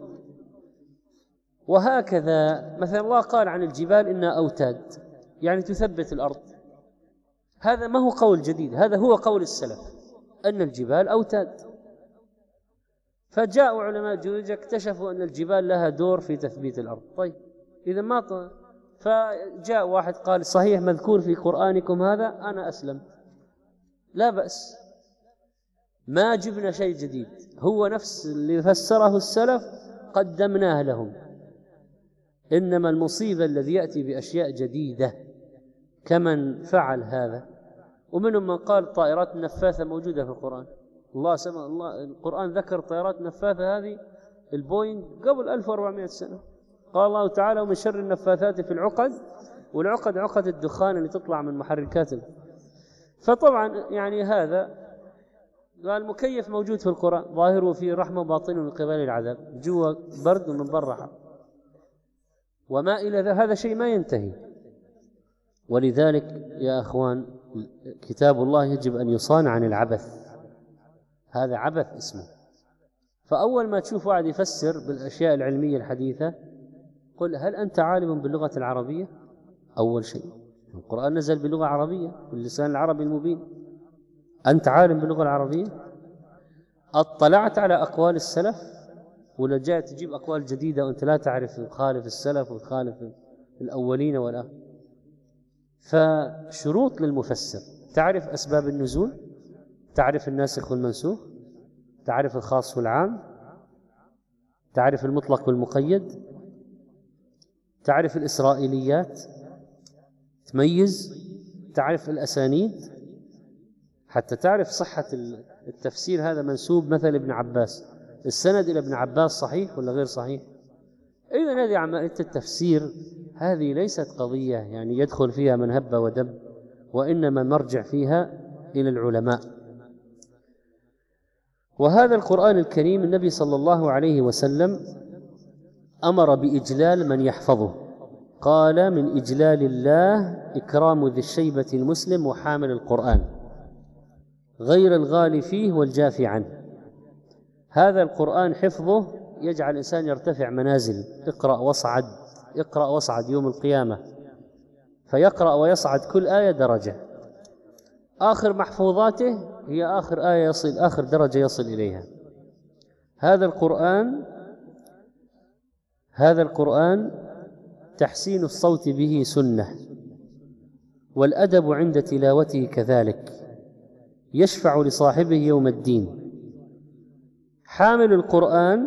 وهكذا مثلا الله قال عن الجبال إنها أوتاد، يعني تثبت الأرض، هذا ما هو قول جديد، هذا هو قول السلف أن الجبال أوتاد. فجاءوا علماء الجيولوجيا اكتشفوا أن الجبال لها دور في تثبيت الأرض. طيب إذا ما ط... فجاء واحد قال صحيح مذكور في قرآنكم هذا، أنا أسلم، لا بأس، ما جبنا شيء جديد، هو نفس اللي فسره السلف قدمناه لهم. إنما المصيبة الذي يأتي بأشياء جديدة كمن فعل هذا. ومنهم من قال الطائرات النفاثة موجودة في القرآن. الله سمع الله القرآن ذكر طائرات النفاثة هذه البوينغ قبل ألف وأربعمائة سنة. قال الله تعالى ومن شر النفاثات في العقد، والعقد عقد الدخان اللي تطلع من محركات. فطبعا يعني هذا المكيف موجود في القرآن، ظاهره فيه رحمة باطنه من قبل العذاب، جوا برد ومن برا حر وما إلى ذا. هذا شيء ما ينتهي. ولذلك يا أخوان كتاب الله يجب أن يصان عن العبث، هذا عبث اسمه. فأول ما تشوف واحد يفسر بالأشياء العلمية الحديثة قل هل أنت عالم باللغة العربية؟ أول شيء القرآن نزل بلغة عربية باللسان العربي المبين. أنت عالم باللغة العربية؟ اطلعت على أقوال السلف ولا جاء تجيب أقوال جديدة وأنت لا تعرف تخالف السلف وتخالف الأولين والآخر؟ فشروط للمفسر: تعرف أسباب النزول، تعرف الناسخ والمنسوخ، تعرف الخاص والعام، تعرف المطلق والمقيد، تعرف الإسرائيليات، تميز، تعرف الأسانيد حتى تعرف صحة التفسير. هذا منسوب مثل ابن عباس، السند إلى ابن عباس صحيح ولا غير صحيح؟ إذن هذه عملية التفسير هذه ليست قضية يعني يدخل فيها من هب ودب، وإنما مرجع فيها إلى العلماء. وهذا القرآن الكريم النبي صلى الله عليه وسلم أمر بإجلال من يحفظه، قال من إجلال الله إكرام ذي الشيبة المسلم وحامل القرآن غير الغالي فيه والجافي عنه. هذا القرآن حفظه يجعل الإنسان يرتفع منازل. اقرأ واصعد، اقرأ واصعد يوم القيامة، فيقرأ ويصعد كل آية درجة. آخر محفوظاته هي آخر آية يصل، آخر درجة يصل إليها. هذا القرآن هذا القرآن تحسين الصوت به سنة، والأدب عند تلاوته كذلك، يشفع لصاحبه يوم الدين. حامل القرآن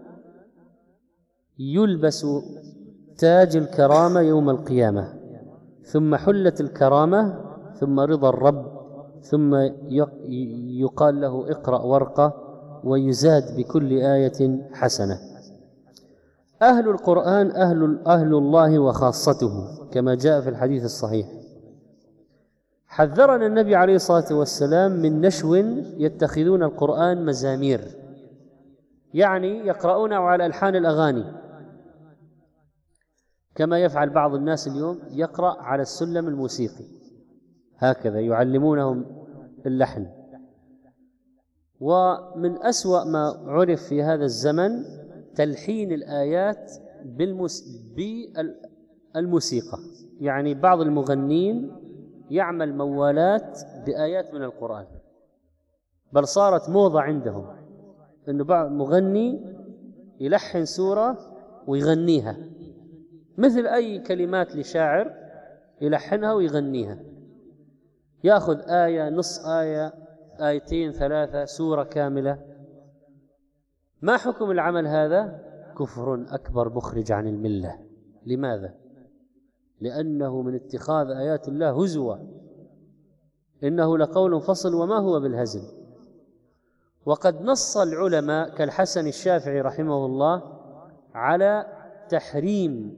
يلبس تاج الكرامة يوم القيامة، ثم حلة الكرامة، ثم رضا الرب، ثم يقال له اقرأ ورقة، ويزاد بكل آية حسنة. أهل القرآن أهل, أهل الله وخاصته كما جاء في الحديث الصحيح. حذرنا النبي عليه الصلاة والسلام من نشو يتخذون القرآن مزامير، يعني يقرؤونه على ألحان الأغاني، كما يفعل بعض الناس اليوم، يقرأ على السلم الموسيقي هكذا يعلمونهم اللحن. ومن أسوأ ما عرف في هذا الزمن تلحين الآيات بالموسيقى، يعني بعض المغنين يعمل موالات بآيات من القرآن، بل صارت موضة عندهم أنه بعض مغني يلحن سورة ويغنيها مثل أي كلمات لشاعر، يلحنها ويغنيها، يأخذ آية، نص آية، آيتين، ثلاثة، سورة كاملة. ما حكم العمل هذا؟ كفر أكبر مخرج عن الملة. لماذا؟ لأنه من اتخاذ آيات الله هزوا، إنه لقول فصل وما هو بالهزل. وقد نص العلماء كالحسن الشافعي رحمه الله على تحريم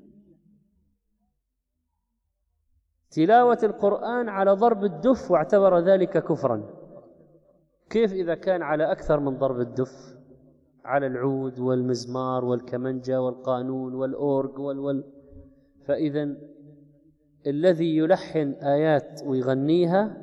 تلاوة القرآن على ضرب الدف، واعتبر ذلك كفرا. كيف إذا كان على أكثر من ضرب الدف، على العود والمزمار والكمنجة والقانون والأورج والول فإذا الذي يلحن آيات ويغنيها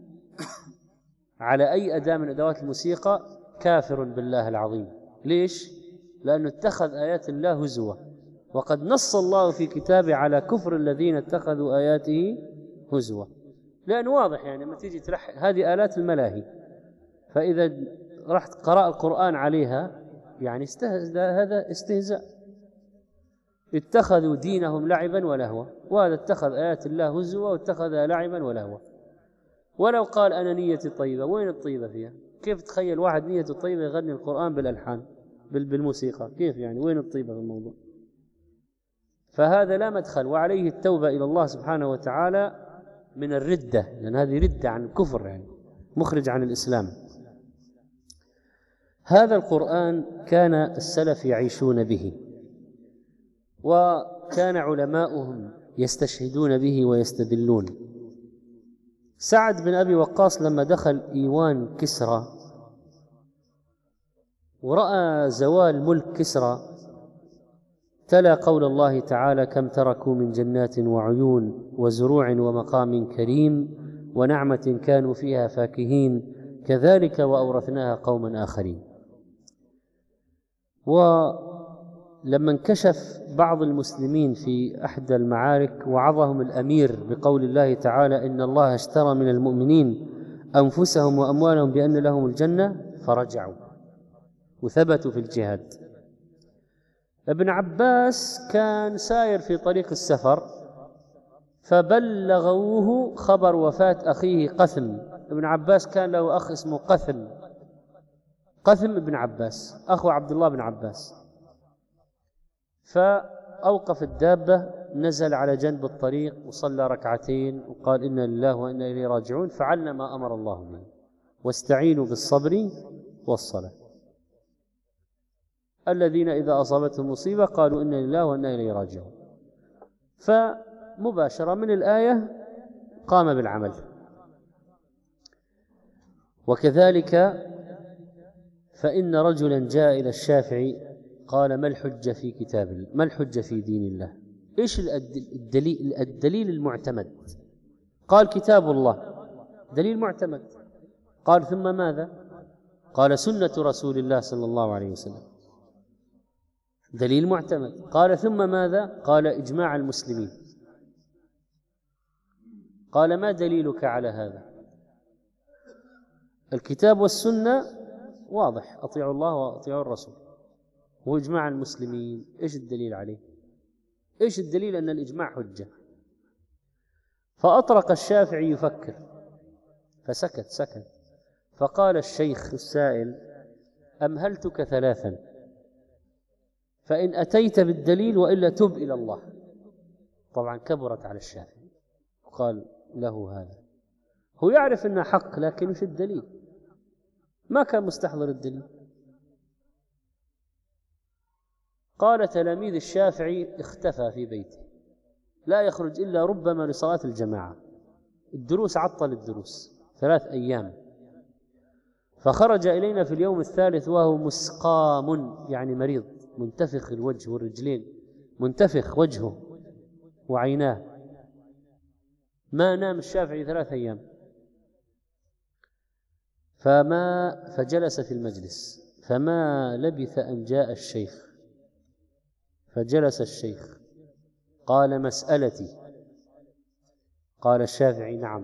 على أي أداة من أدوات الموسيقى كافر بالله العظيم. ليش؟ لأنه اتخذ آيات الله هزوا، وقد نص الله في كتابه على كفر الذين اتخذوا آياته هزوا. لأنه واضح يعني لما تيجي تلحن هذه آلات الملاهي، فإذا رحت قرأ القرآن عليها يعني استهزأ، هذا استهزاء. اتخذوا دينهم لعبا ولهوا، وهذا اتخذ آيات الله هزوا واتخذها لعبا ولهوا. ولو قال أنا نيتي طيبة، وين الطيبة فيها؟ كيف تخيل واحد نيته طيبة يغني القرآن بالألحان بالموسيقى؟ كيف يعني؟ وين الطيبة في الموضوع؟ فهذا لا مدخل، وعليه التوبة إلى الله سبحانه وتعالى من الردة، لأن هذه ردة عن الكفر، يعني مخرج عن الإسلام. هذا القرآن كان السلف يعيشون به، وكان علماؤهم يستشهدون به ويستدلون. سعد بن أبي وقاص لما دخل إيوان كسرى ورأى زوال ملك كسرى تلا قول الله تعالى: كم تركوا من جنات وعيون وزروع ومقام كريم ونعمة كانوا فيها فاكهين كذلك وأورثناها قوما آخرين. ولما انكشف بعض المسلمين في أحدى المعارك وعظهم الأمير بقول الله تعالى: إن الله اشترى من المؤمنين أنفسهم وأموالهم بأن لهم الجنة، فرجعوا وثبتوا في الجهاد. ابن عباس كان ساير في طريق السفر فبلغوه خبر وفاة أخيه قثم. ابن عباس كان له أخ اسمه قثم، قثم ابن عباس أخو عبد الله بن عباس. فأوقف الدابة، نزل على جنب الطريق وصلى ركعتين وقال: إنا لله وإنا إليه راجعون، فعلنا ما أمر الله به، واستعينوا بالصبر والصلاة. الذين إذا أصابتهم مصيبة قالوا إنا لله وإنا إليه راجعون. فمباشرة من الآية قام بالعمل. وكذلك فإن رجلا جاء إلى الشافعي قال: ما الحجة في كتاب الله؟ ما الحجة في دين الله؟ إيش الدليل, الدليل المعتمد؟ قال: كتاب الله دليل معتمد. قال: ثم ماذا؟ قال: سنة رسول الله صلى الله عليه وسلم دليل معتمد. قال: ثم ماذا؟ قال: إجماع المسلمين. قال: ما دليلك على هذا؟ الكتاب والسنة واضح، أطيعوا الله وأطيعوا الرسول، وإجماع المسلمين إيش الدليل عليه؟ إيش الدليل أن الإجماع حجة؟ فأطرق الشافعي يفكر فسكت سكت. فقال الشيخ السائل: أمهلتك ثلاثا، فإن أتيت بالدليل وإلا تب إلى الله. طبعا كبرت على الشافعي وقال له هذا. هو يعرف أنه حق، لكن وش الدليل؟ ما كان مستحضر الدليل. قال تلاميذ الشافعي: اختفى في بيته، لا يخرج إلا ربما لصلاة الجماعة، الدروس عطل الدروس ثلاث أيام. فخرج إلينا في اليوم الثالث وهو مسقام، يعني مريض، منتفخ الوجه والرجلين، منتفخ وجهه وعيناه. ما نام الشافعي ثلاث أيام. فما فجلس في المجلس، فما لبث أن جاء الشيخ. فجلس الشيخ قال: مسألتي. قال الشافعي: نعم.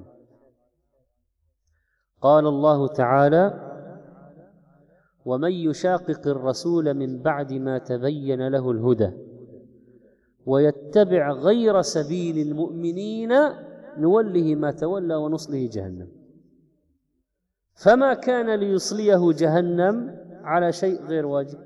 قال الله تعالى: ومن يشاقق الرسول من بعد ما تبين له الهدى ويتبع غير سبيل المؤمنين نوله ما تولى ونصله جهنم. فما كان ليصليه جهنم على شيء غير واجب.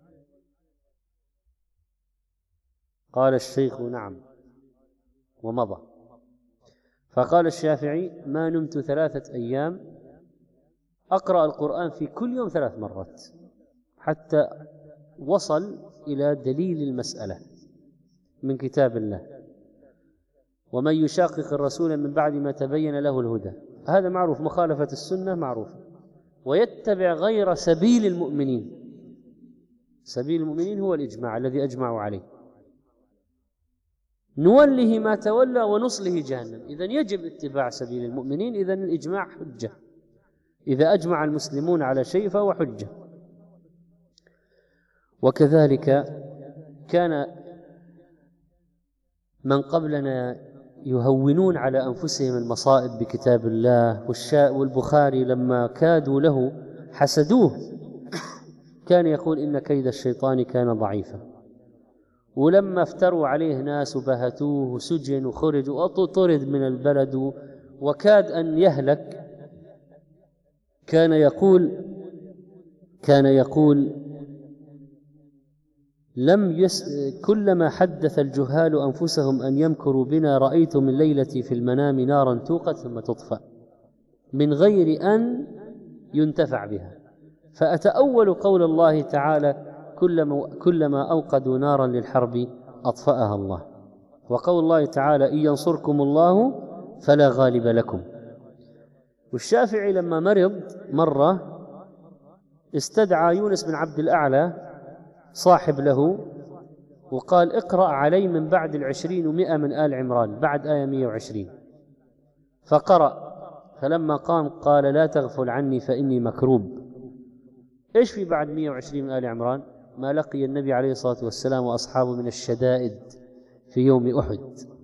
قال الشيخ: نعم، ومضى. فقال الشافعي: ما نمت ثلاثة أيام أقرأ القرآن في كل يوم ثلاث مرات حتى وصل إلى دليل المسألة من كتاب الله. ومن يشاقق الرسول من بعد ما تبين له الهدى، هذا معروف، مخالفة السنة معروف. ويتبع غير سبيل المؤمنين، سبيل المؤمنين هو الإجماع الذي أجمعوا عليه، نوله ما تولى ونصله جهنم. إذن يجب اتباع سبيل المؤمنين، إذن الإجماع حجة. إذا أجمع المسلمون على شيء فهو حجة. وكذلك كان من قبلنا يهونون على أنفسهم المصائب بكتاب الله. والبخاري لما كادوا له حسدوه، كان يقول: إن كيد الشيطان كان ضعيفا. ولما افتروا عليه ناس وبهتوه وسجن وخرج وطرد من البلد وكاد أن يهلك، كان يقول كان يقول لم يس كلما حدث الجهال أنفسهم أن يمكروا بنا رأيت من ليلتي في المنام نارا توقد ثم تطفأ من غير أن ينتفع بها، فأتأول قول الله تعالى كلما, كلما أوقدوا نارا للحرب أطفأها الله، وقول الله تعالى إن ينصركم الله فلا غالب لكم. والشافعي لما مرض مرة استدعى يونس بن عبد الأعلى صاحب له وقال اقرأ علي من بعد العشرين ومئة من آل عمران بعد آية مئة وعشرين، فقرأ، فلما قام قال لا تغفل عني فإني مكروب. إيش في بعد مئة وعشرين من آل عمران؟ ما لقي النبي عليه الصلاة والسلام وأصحابه من الشدائد في يوم أحد.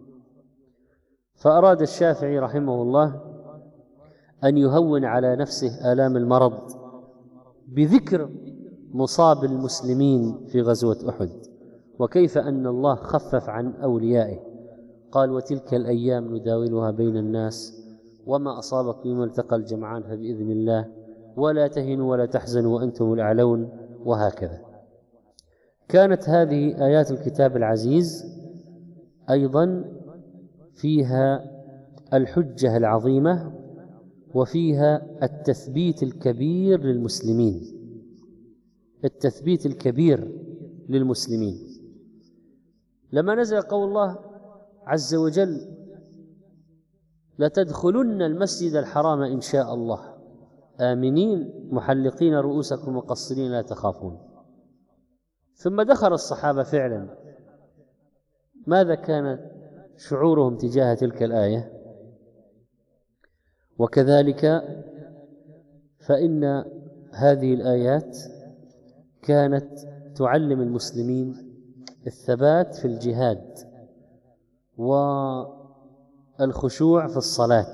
فأراد الشافعي رحمه الله أن يهون على نفسه آلام المرض بذكر مصاب المسلمين في غزوة أحد وكيف أن الله خفف عن أوليائه. قال وتلك الأيام نداولها بين الناس وما أصابكم يوم التقى الجمعان فبإذن الله ولا تهنوا ولا تحزنوا وأنتم الأعلون، وهكذا. كانت هذه آيات الكتاب العزيز أيضا فيها الحجة العظيمة وفيها التثبيت الكبير للمسلمين التثبيت الكبير للمسلمين لما نزل قول الله عز وجل لتدخلن المسجد الحرام إن شاء الله آمنين محلقين رؤوسكم ومقصرين لا تخافون، ثم دخل الصحابة فعلا. ماذا كان شعورهم تجاه تلك الآية؟ وكذلك فإن هذه الآيات كانت تعلم المسلمين الثبات في الجهاد والخشوع في الصلاة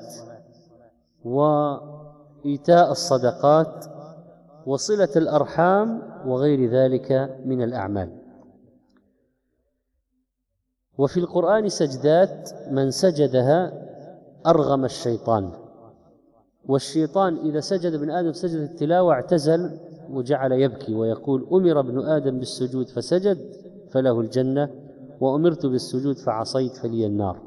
وإيتاء الصدقات وصلة الأرحام وغير ذلك من الأعمال. وفي القرآن سجدات من سجدها أرغم الشيطان، والشيطان إذا سجد ابن آدم سجد التلاوة اعتزل وجعل يبكي ويقول أمر ابن آدم بالسجود فسجد فله الجنة وأمرت بالسجود فعصيت فلي النار.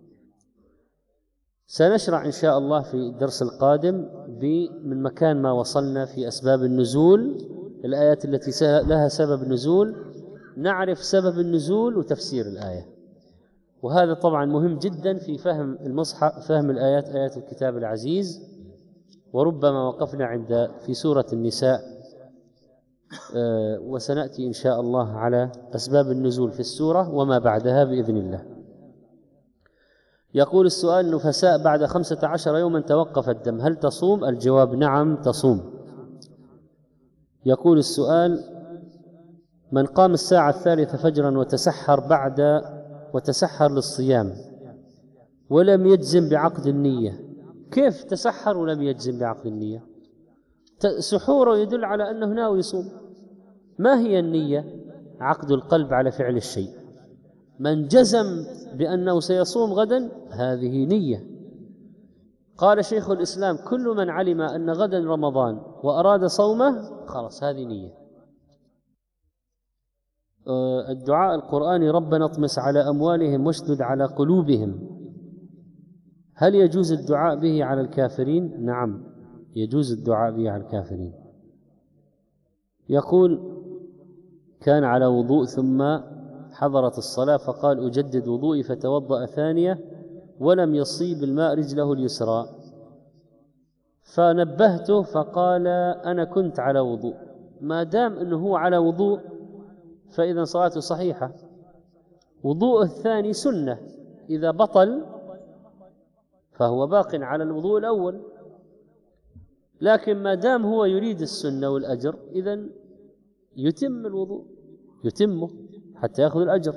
سنشرع إن شاء الله في الدرس القادم من مكان ما وصلنا في أسباب النزول، الآيات التي لها سبب نزول، نعرف سبب النزول وتفسير الآية. وهذا طبعا مهم جدا في فهم المصحف، فهم الآيات آيات الكتاب العزيز. وربما وقفنا عند في سورة النساء، وسنأتي إن شاء الله على أسباب النزول في السورة وما بعدها بإذن الله. يقول السؤال: النفساء بعد خمسة عشر يوما توقف الدم، هل تصوم؟ الجواب: نعم تصوم. يقول السؤال: من قام الساعة الثالثة فجرا وتسحر بعد وتسحر للصيام ولم يجزم بعقد النية، كيف تسحر ولم يجزم بعقد النية؟ سحوره يدل على أنه ناوي يصوم. ما هي النية؟ عقد القلب على فعل الشيء. من جزم بأنه سيصوم غدا هذه نية. قال شيخ الإسلام: كل من علم أن غدا رمضان وأراد صومه خلاص هذه نية. الدعاء القرآني: ربنا اطمس على أموالهم واشدد على قلوبهم، هل يجوز الدعاء به على الكافرين؟ نعم يجوز الدعاء به على الكافرين. يقول: كان على وضوء ثم حضرت الصلاة فقال أجدد وضوئي فتوضأ ثانية ولم يصيب الماء رجله اليسرى، فنبهته فقال أنا كنت على وضوء. ما دام أنه هو على وضوء فإذا صلاته صحيحة. وضوء الثاني سنة، إذا بطل فهو باق على الوضوء الأول، لكن ما دام هو يريد السنة والأجر إذن يتم الوضوء، يتمه حتى يأخذ الأجر.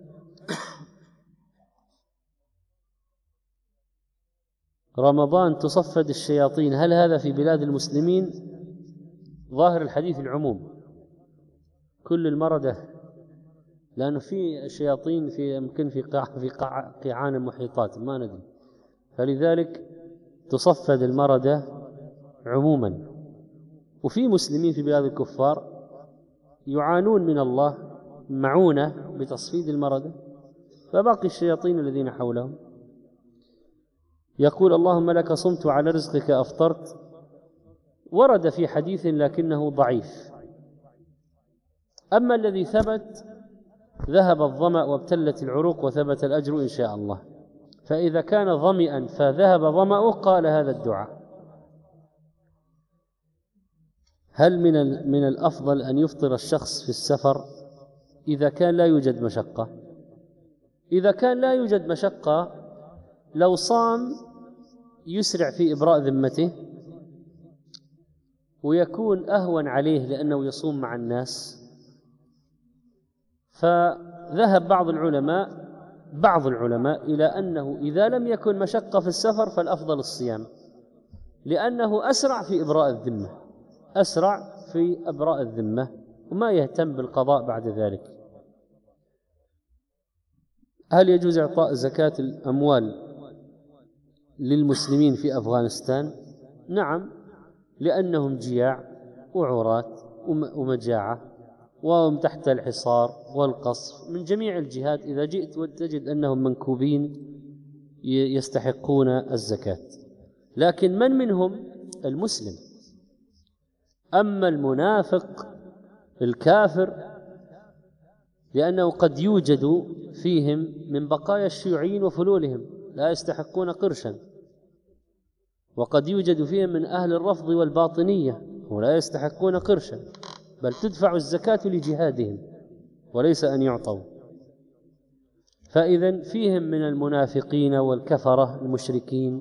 رمضان تصفد الشياطين، هل هذا في بلاد المسلمين؟ ظاهر الحديث العموم، كل المردة لأنه في شياطين في يمكن في قاع في قاع قيعان المحيطات ما ندري، فلذلك تصفد المردة عموما. وفي مسلمين في بلاد الكفار يعانون من الله معونة بتصفيد المردة، فباقي الشياطين الذين حولهم. يقول اللهم لك صمت على رزقك أفطرت، ورد في حديث لكنه ضعيف. أما الذي ثبت ذهب الظمأ وابتلت العروق وثبت الأجر إن شاء الله. فإذا كان ظمئا فذهب ظمأه قال هذا الدعاء. هل من من الأفضل أن يفطر الشخص في السفر إذا كان لا يوجد مشقة؟ إذا كان لا يوجد مشقة لو صام يسرع في إبراء ذمته ويكون أهون عليه لأنه يصوم مع الناس. فذهب بعض العلماء بعض العلماء إلى أنه إذا لم يكن مشقة في السفر فالأفضل الصيام، لأنه أسرع في إبراء الذمة أسرع في إبراء الذمة وما يهتم بالقضاء بعد ذلك. هل يجوز إعطاء زكاة الأموال للمسلمين في أفغانستان؟ نعم، لأنهم جياع وعورات ومجاعة وهم تحت الحصار والقصف من جميع الجهات. إذا جئت وتجد أنهم منكوبين يستحقون الزكاة، لكن من منهم؟ المسلم. أما المنافق الكافر لأنه قد يوجد فيهم من بقايا الشيوعيين وفلولهم لا يستحقون قرشا، وقد يوجد فيهم من أهل الرفض والباطنية ولا يستحقون قرشا، بل تدفع الزكاة لجهادهم وليس أن يعطوا. فإذن فيهم من المنافقين والكفرة المشركين،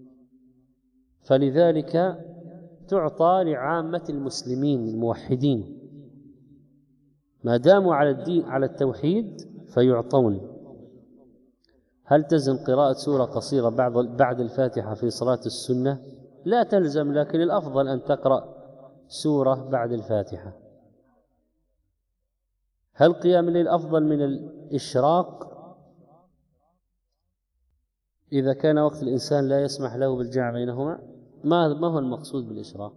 فلذلك تعطى لعامة المسلمين الموحدين ما داموا على الدين على التوحيد فيعطون. هل تلزم قراءة سورة قصيرة بعد بعد الفاتحة في صلاة السنة؟ لا تلزم، لكن الأفضل أن تقرأ سورة بعد الفاتحة. هل قيام الليل أفضل من الإشراق إذا كان وقت الإنسان لا يسمح له بالجمع بينهما؟ ما ما هو المقصود بالإشراق؟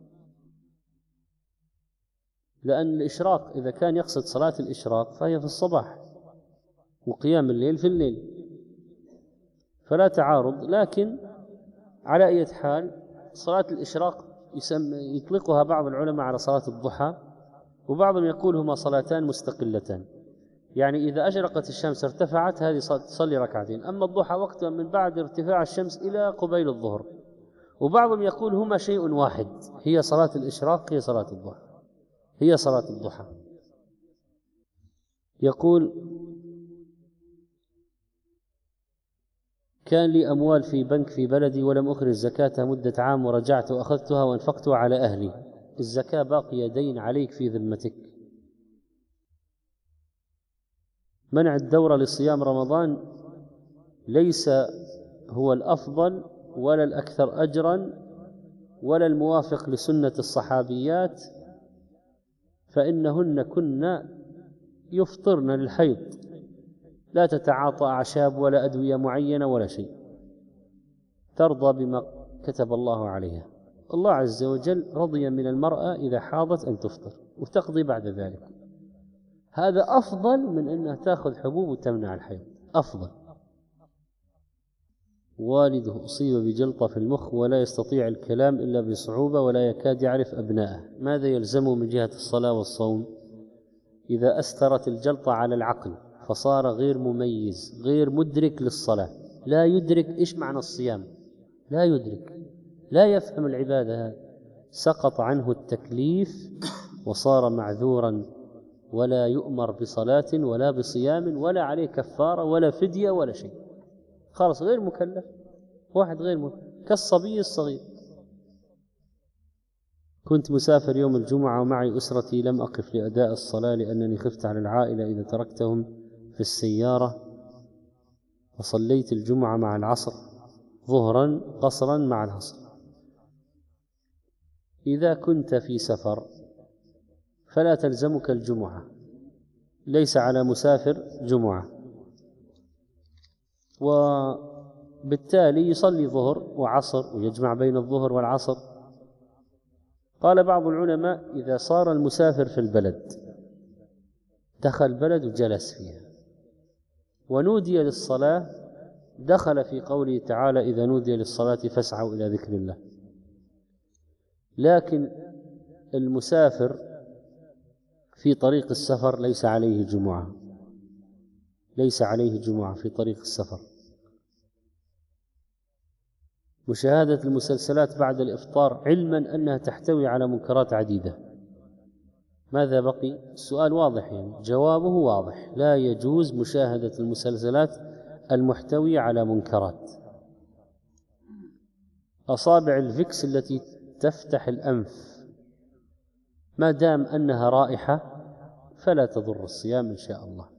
لأن الإشراق إذا كان يقصد صلاة الإشراق فهي في الصباح وقيام الليل في الليل، فلا تعارض. لكن على أي حال صلاة الإشراق يطلقها بعض العلماء على صلاة الضحى، وبعضهم يقول هما صلاتان مستقلتان، يعني إذا أشرقت الشمس ارتفعت هذه تصلي ركعتين، أما الضحى وقت من بعد ارتفاع الشمس إلى قبيل الظهر. وبعضهم يقول هما شيء واحد، هي صلاة الإشراق هي صلاة الضحى هي صلاة الضحى. يقول كان لي أموال في بنك في بلدي ولم أخرج زكاتها مدة عام ورجعت وأخذتها وانفقتها على أهلي، الزكاة باقية دين عليك في ذمتك. منع الدورة لصيام رمضان ليس هو الأفضل ولا الأكثر أجرا ولا الموافق لسنة الصحابيات، فإنهن كن يفطرن للحيض، لا تتعاطى أعشاب ولا أدوية معينة ولا شيء، ترضى بما كتب الله عليها. الله عز وجل رضي من المرأة إذا حاضت أن تفطر وتقضي بعد ذلك، هذا أفضل من أنها تأخذ حبوب وتمنع الحيض، أفضل. والده أصيب بجلطة في المخ ولا يستطيع الكلام إلا بصعوبة ولا يكاد يعرف أبنائه، ماذا يلزمه من جهة الصلاة والصوم؟ إذا أثرت الجلطة على العقل فصار غير مميز غير مدرك للصلاة، لا يدرك إيش معنى الصيام، لا يدرك لا يفهم العبادة، هذا سقط عنه التكليف وصار معذورا ولا يؤمر بصلاة ولا بصيام ولا عليه كفارة ولا فدية ولا شيء، خلاص غير مكلف، واحد غير مكلف كالصبي الصغير. كنت مسافر يوم الجمعة ومعي أسرتي، لم أقف لأداء الصلاة لأنني خفت على العائلة إذا تركتهم في السيارة، وصليت الجمعة مع العصر ظهرا قصرا مع العصر. إذا كنت في سفر فلا تلزمك الجمعة، ليس على مسافر جمعة، وبالتالي يصلي ظهر وعصر ويجمع بين الظهر والعصر. قال بعض العلماء: إذا صار المسافر في البلد، دخل بلد وجلس فيها ونودي للصلاة، دخل في قوله تعالى: إذا نودي للصلاة فاسعوا إلى ذكر الله. لكن المسافر في طريق السفر ليس عليه جمعة، ليس عليه جمعة في طريق السفر. مشاهدة المسلسلات بعد الإفطار، علما أنها تحتوي على منكرات عديدة، ماذا بقي؟ السؤال واضح، يعني جوابه واضح: لا يجوز مشاهدة المسلسلات المحتوية على منكرات. أصابع الفيكس التي تفتح الأنف ما دام أنها رائحة فلا تضر الصيام إن شاء الله.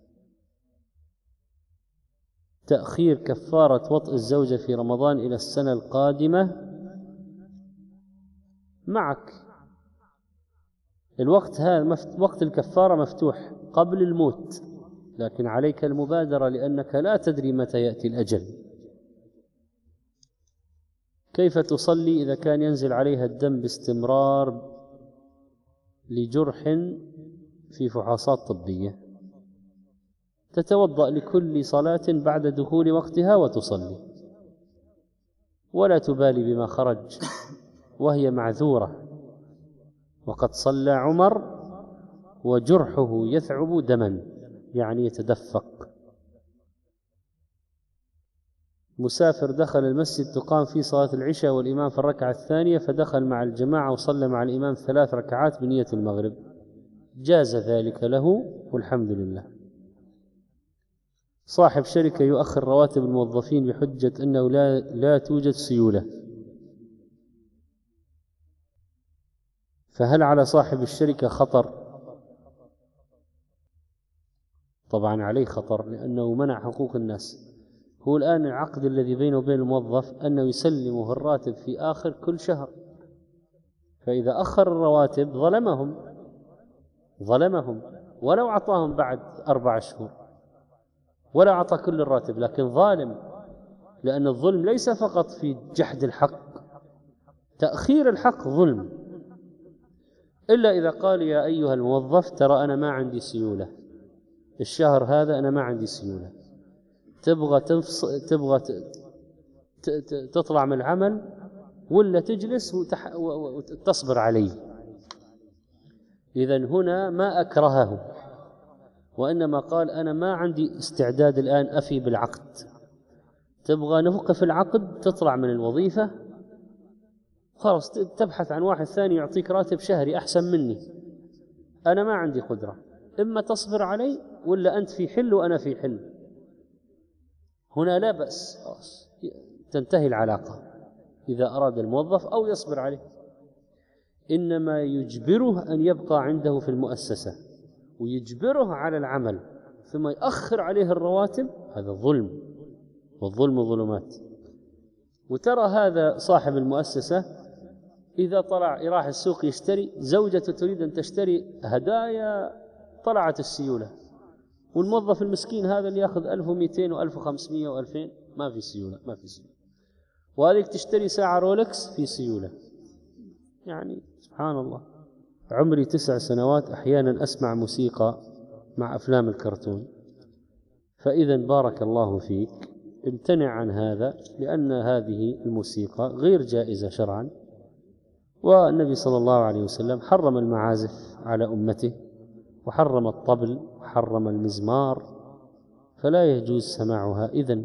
تأخير كفارة وطء الزوجة في رمضان إلى السنة القادمة معك. الوقت هذا وقت الكفارة مفتوح قبل الموت، لكن عليك المبادرة لأنك لا تدري متى يأتي الأجل. كيف تصلي إذا كان ينزل عليها الدم باستمرار لجرح في فحوصات طبية؟ تتوضأ لكل صلاة بعد دخول وقتها وتصلي، ولا تبالي بما خرج، وهي معذورة. وقد صلى عمر وجرحه يثعب دما، يعني يتدفق. مسافر دخل المسجد تقام فيه صلاة العشاء والإمام في الركعة الثانية، فدخل مع الجماعة وصلى مع الإمام ثلاث ركعات بنية المغرب، جاز ذلك له والحمد لله. صاحب شركة يؤخر رواتب الموظفين بحجة أنه لا, لا توجد سيولة، فهل على صاحب الشركة خطر؟ طبعا عليه خطر، لأنه منع حقوق الناس. هو الآن العقد الذي بينه وبين الموظف أنه يسلمه الراتب في آخر كل شهر، فإذا أخر الرواتب ظلمهم ظلمهم ولو أعطاهم بعد أربع شهور، ولا أعطى كل الراتب، لكن ظالم. لأن الظلم ليس فقط في جحد الحق، تأخير الحق ظلم، إلا إذا قال: يا أيها الموظف ترى أنا ما عندي سيولة الشهر هذا، أنا ما عندي سيولة، تبغى تفص... تبغى ت... ت... ت... تطلع من العمل ولا تجلس وتح... وتصبر عليه. إذن هنا ما أكرهه، وإنما قال: أنا ما عندي استعداد الآن أفي بالعقد. تبغى نوقف العقد، تطلع من الوظيفة، خلاص تبحث عن واحد ثاني يعطيك راتب شهري أحسن مني، أنا ما عندي قدرة، إما تصبر علي ولا أنت في حل وأنا في حل. هنا لا بأس، تنتهي العلاقة إذا أراد الموظف أو يصبر عليه. إنما يجبره أن يبقى عنده في المؤسسة ويجبره على العمل ثم يأخر عليه الرواتب، هذا ظلم، والظلم ظلمات. وترى هذا صاحب المؤسسة إذا طلع يراح السوق يشتري، زوجته تريد أن تشتري هدايا، طلعت السيولة، والموظف المسكين هذا اللي يأخذ ألف ومئتين وألف وخمسمائة وألفين ما في سيولة، ما في سيولة. وهذيك تشتري ساعة رولكس في سيولة. يعني سبحان الله. عمري تسع سنوات أحيانا أسمع موسيقى مع أفلام الكرتون، فإذا بارك الله فيك امتنع عن هذا، لأن هذه الموسيقى غير جائزة شرعا، والنبي صلى الله عليه وسلم حرم المعازف على أمته، وحرم الطبل، وحرم المزمار، فلا يجوز سماعها. إذن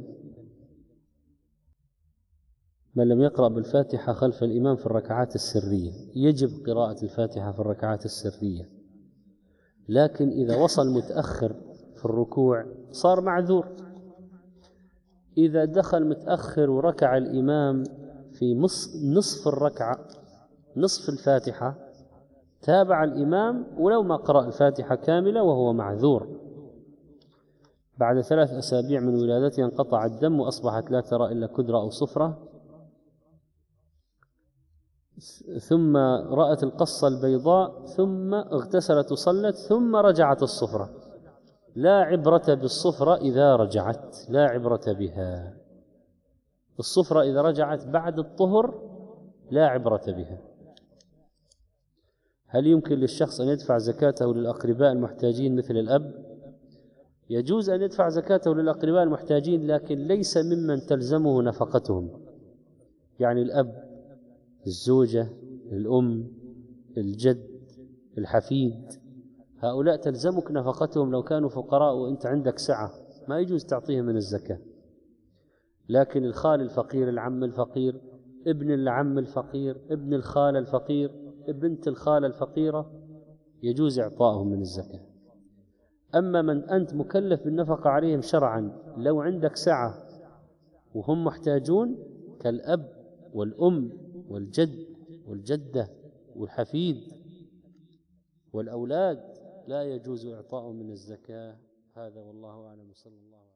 من لم يقرأ بالفاتحة خلف الإمام في الركعات السرية، يجب قراءة الفاتحة في الركعات السرية، لكن إذا وصل متأخر في الركوع صار معذور. إذا دخل متأخر وركع الإمام في نصف الركعة، نصف الفاتحة، تابع الإمام ولو ما قرأ الفاتحة كاملة وهو معذور. بعد ثلاث أسابيع من ولادتها انقطع الدم وأصبحت لا ترى إلا كدرة أو صفرة، ثم رأت القصة البيضاء، ثم اغتسلت وصلت، ثم رجعت الصفرة. لا عبرة بالصفرة إذا رجعت، لا عبرة بها. الصفرة إذا رجعت بعد الطهر لا عبرة بها. هل يمكن للشخص أن يدفع زكاته للأقرباء المحتاجين مثل الأب؟ يجوز أن يدفع زكاته للأقرباء المحتاجين، لكن ليس ممن تلزمه نفقتهم، يعني الأب، الزوجة، الأم، الجد، الحفيد، هؤلاء تلزمك نفقتهم لو كانوا فقراء وأنت عندك سعة، ما يجوز تعطيهم من الزكاة. لكن الخال الفقير، العم الفقير، ابن العم الفقير، ابن الخالة الفقير، بنت الخالة الفقيرة، يجوز إعطائهم من الزكاة. أما من أنت مكلف بالنفقة عليهم شرعا، لو عندك سعة وهم محتاجون كالأب والأم والجد والجدة والحفيد والأولاد، لا يجوز إعطائهم من الزكاة. هذا والله أعلم. صلى الله عليه وسلم.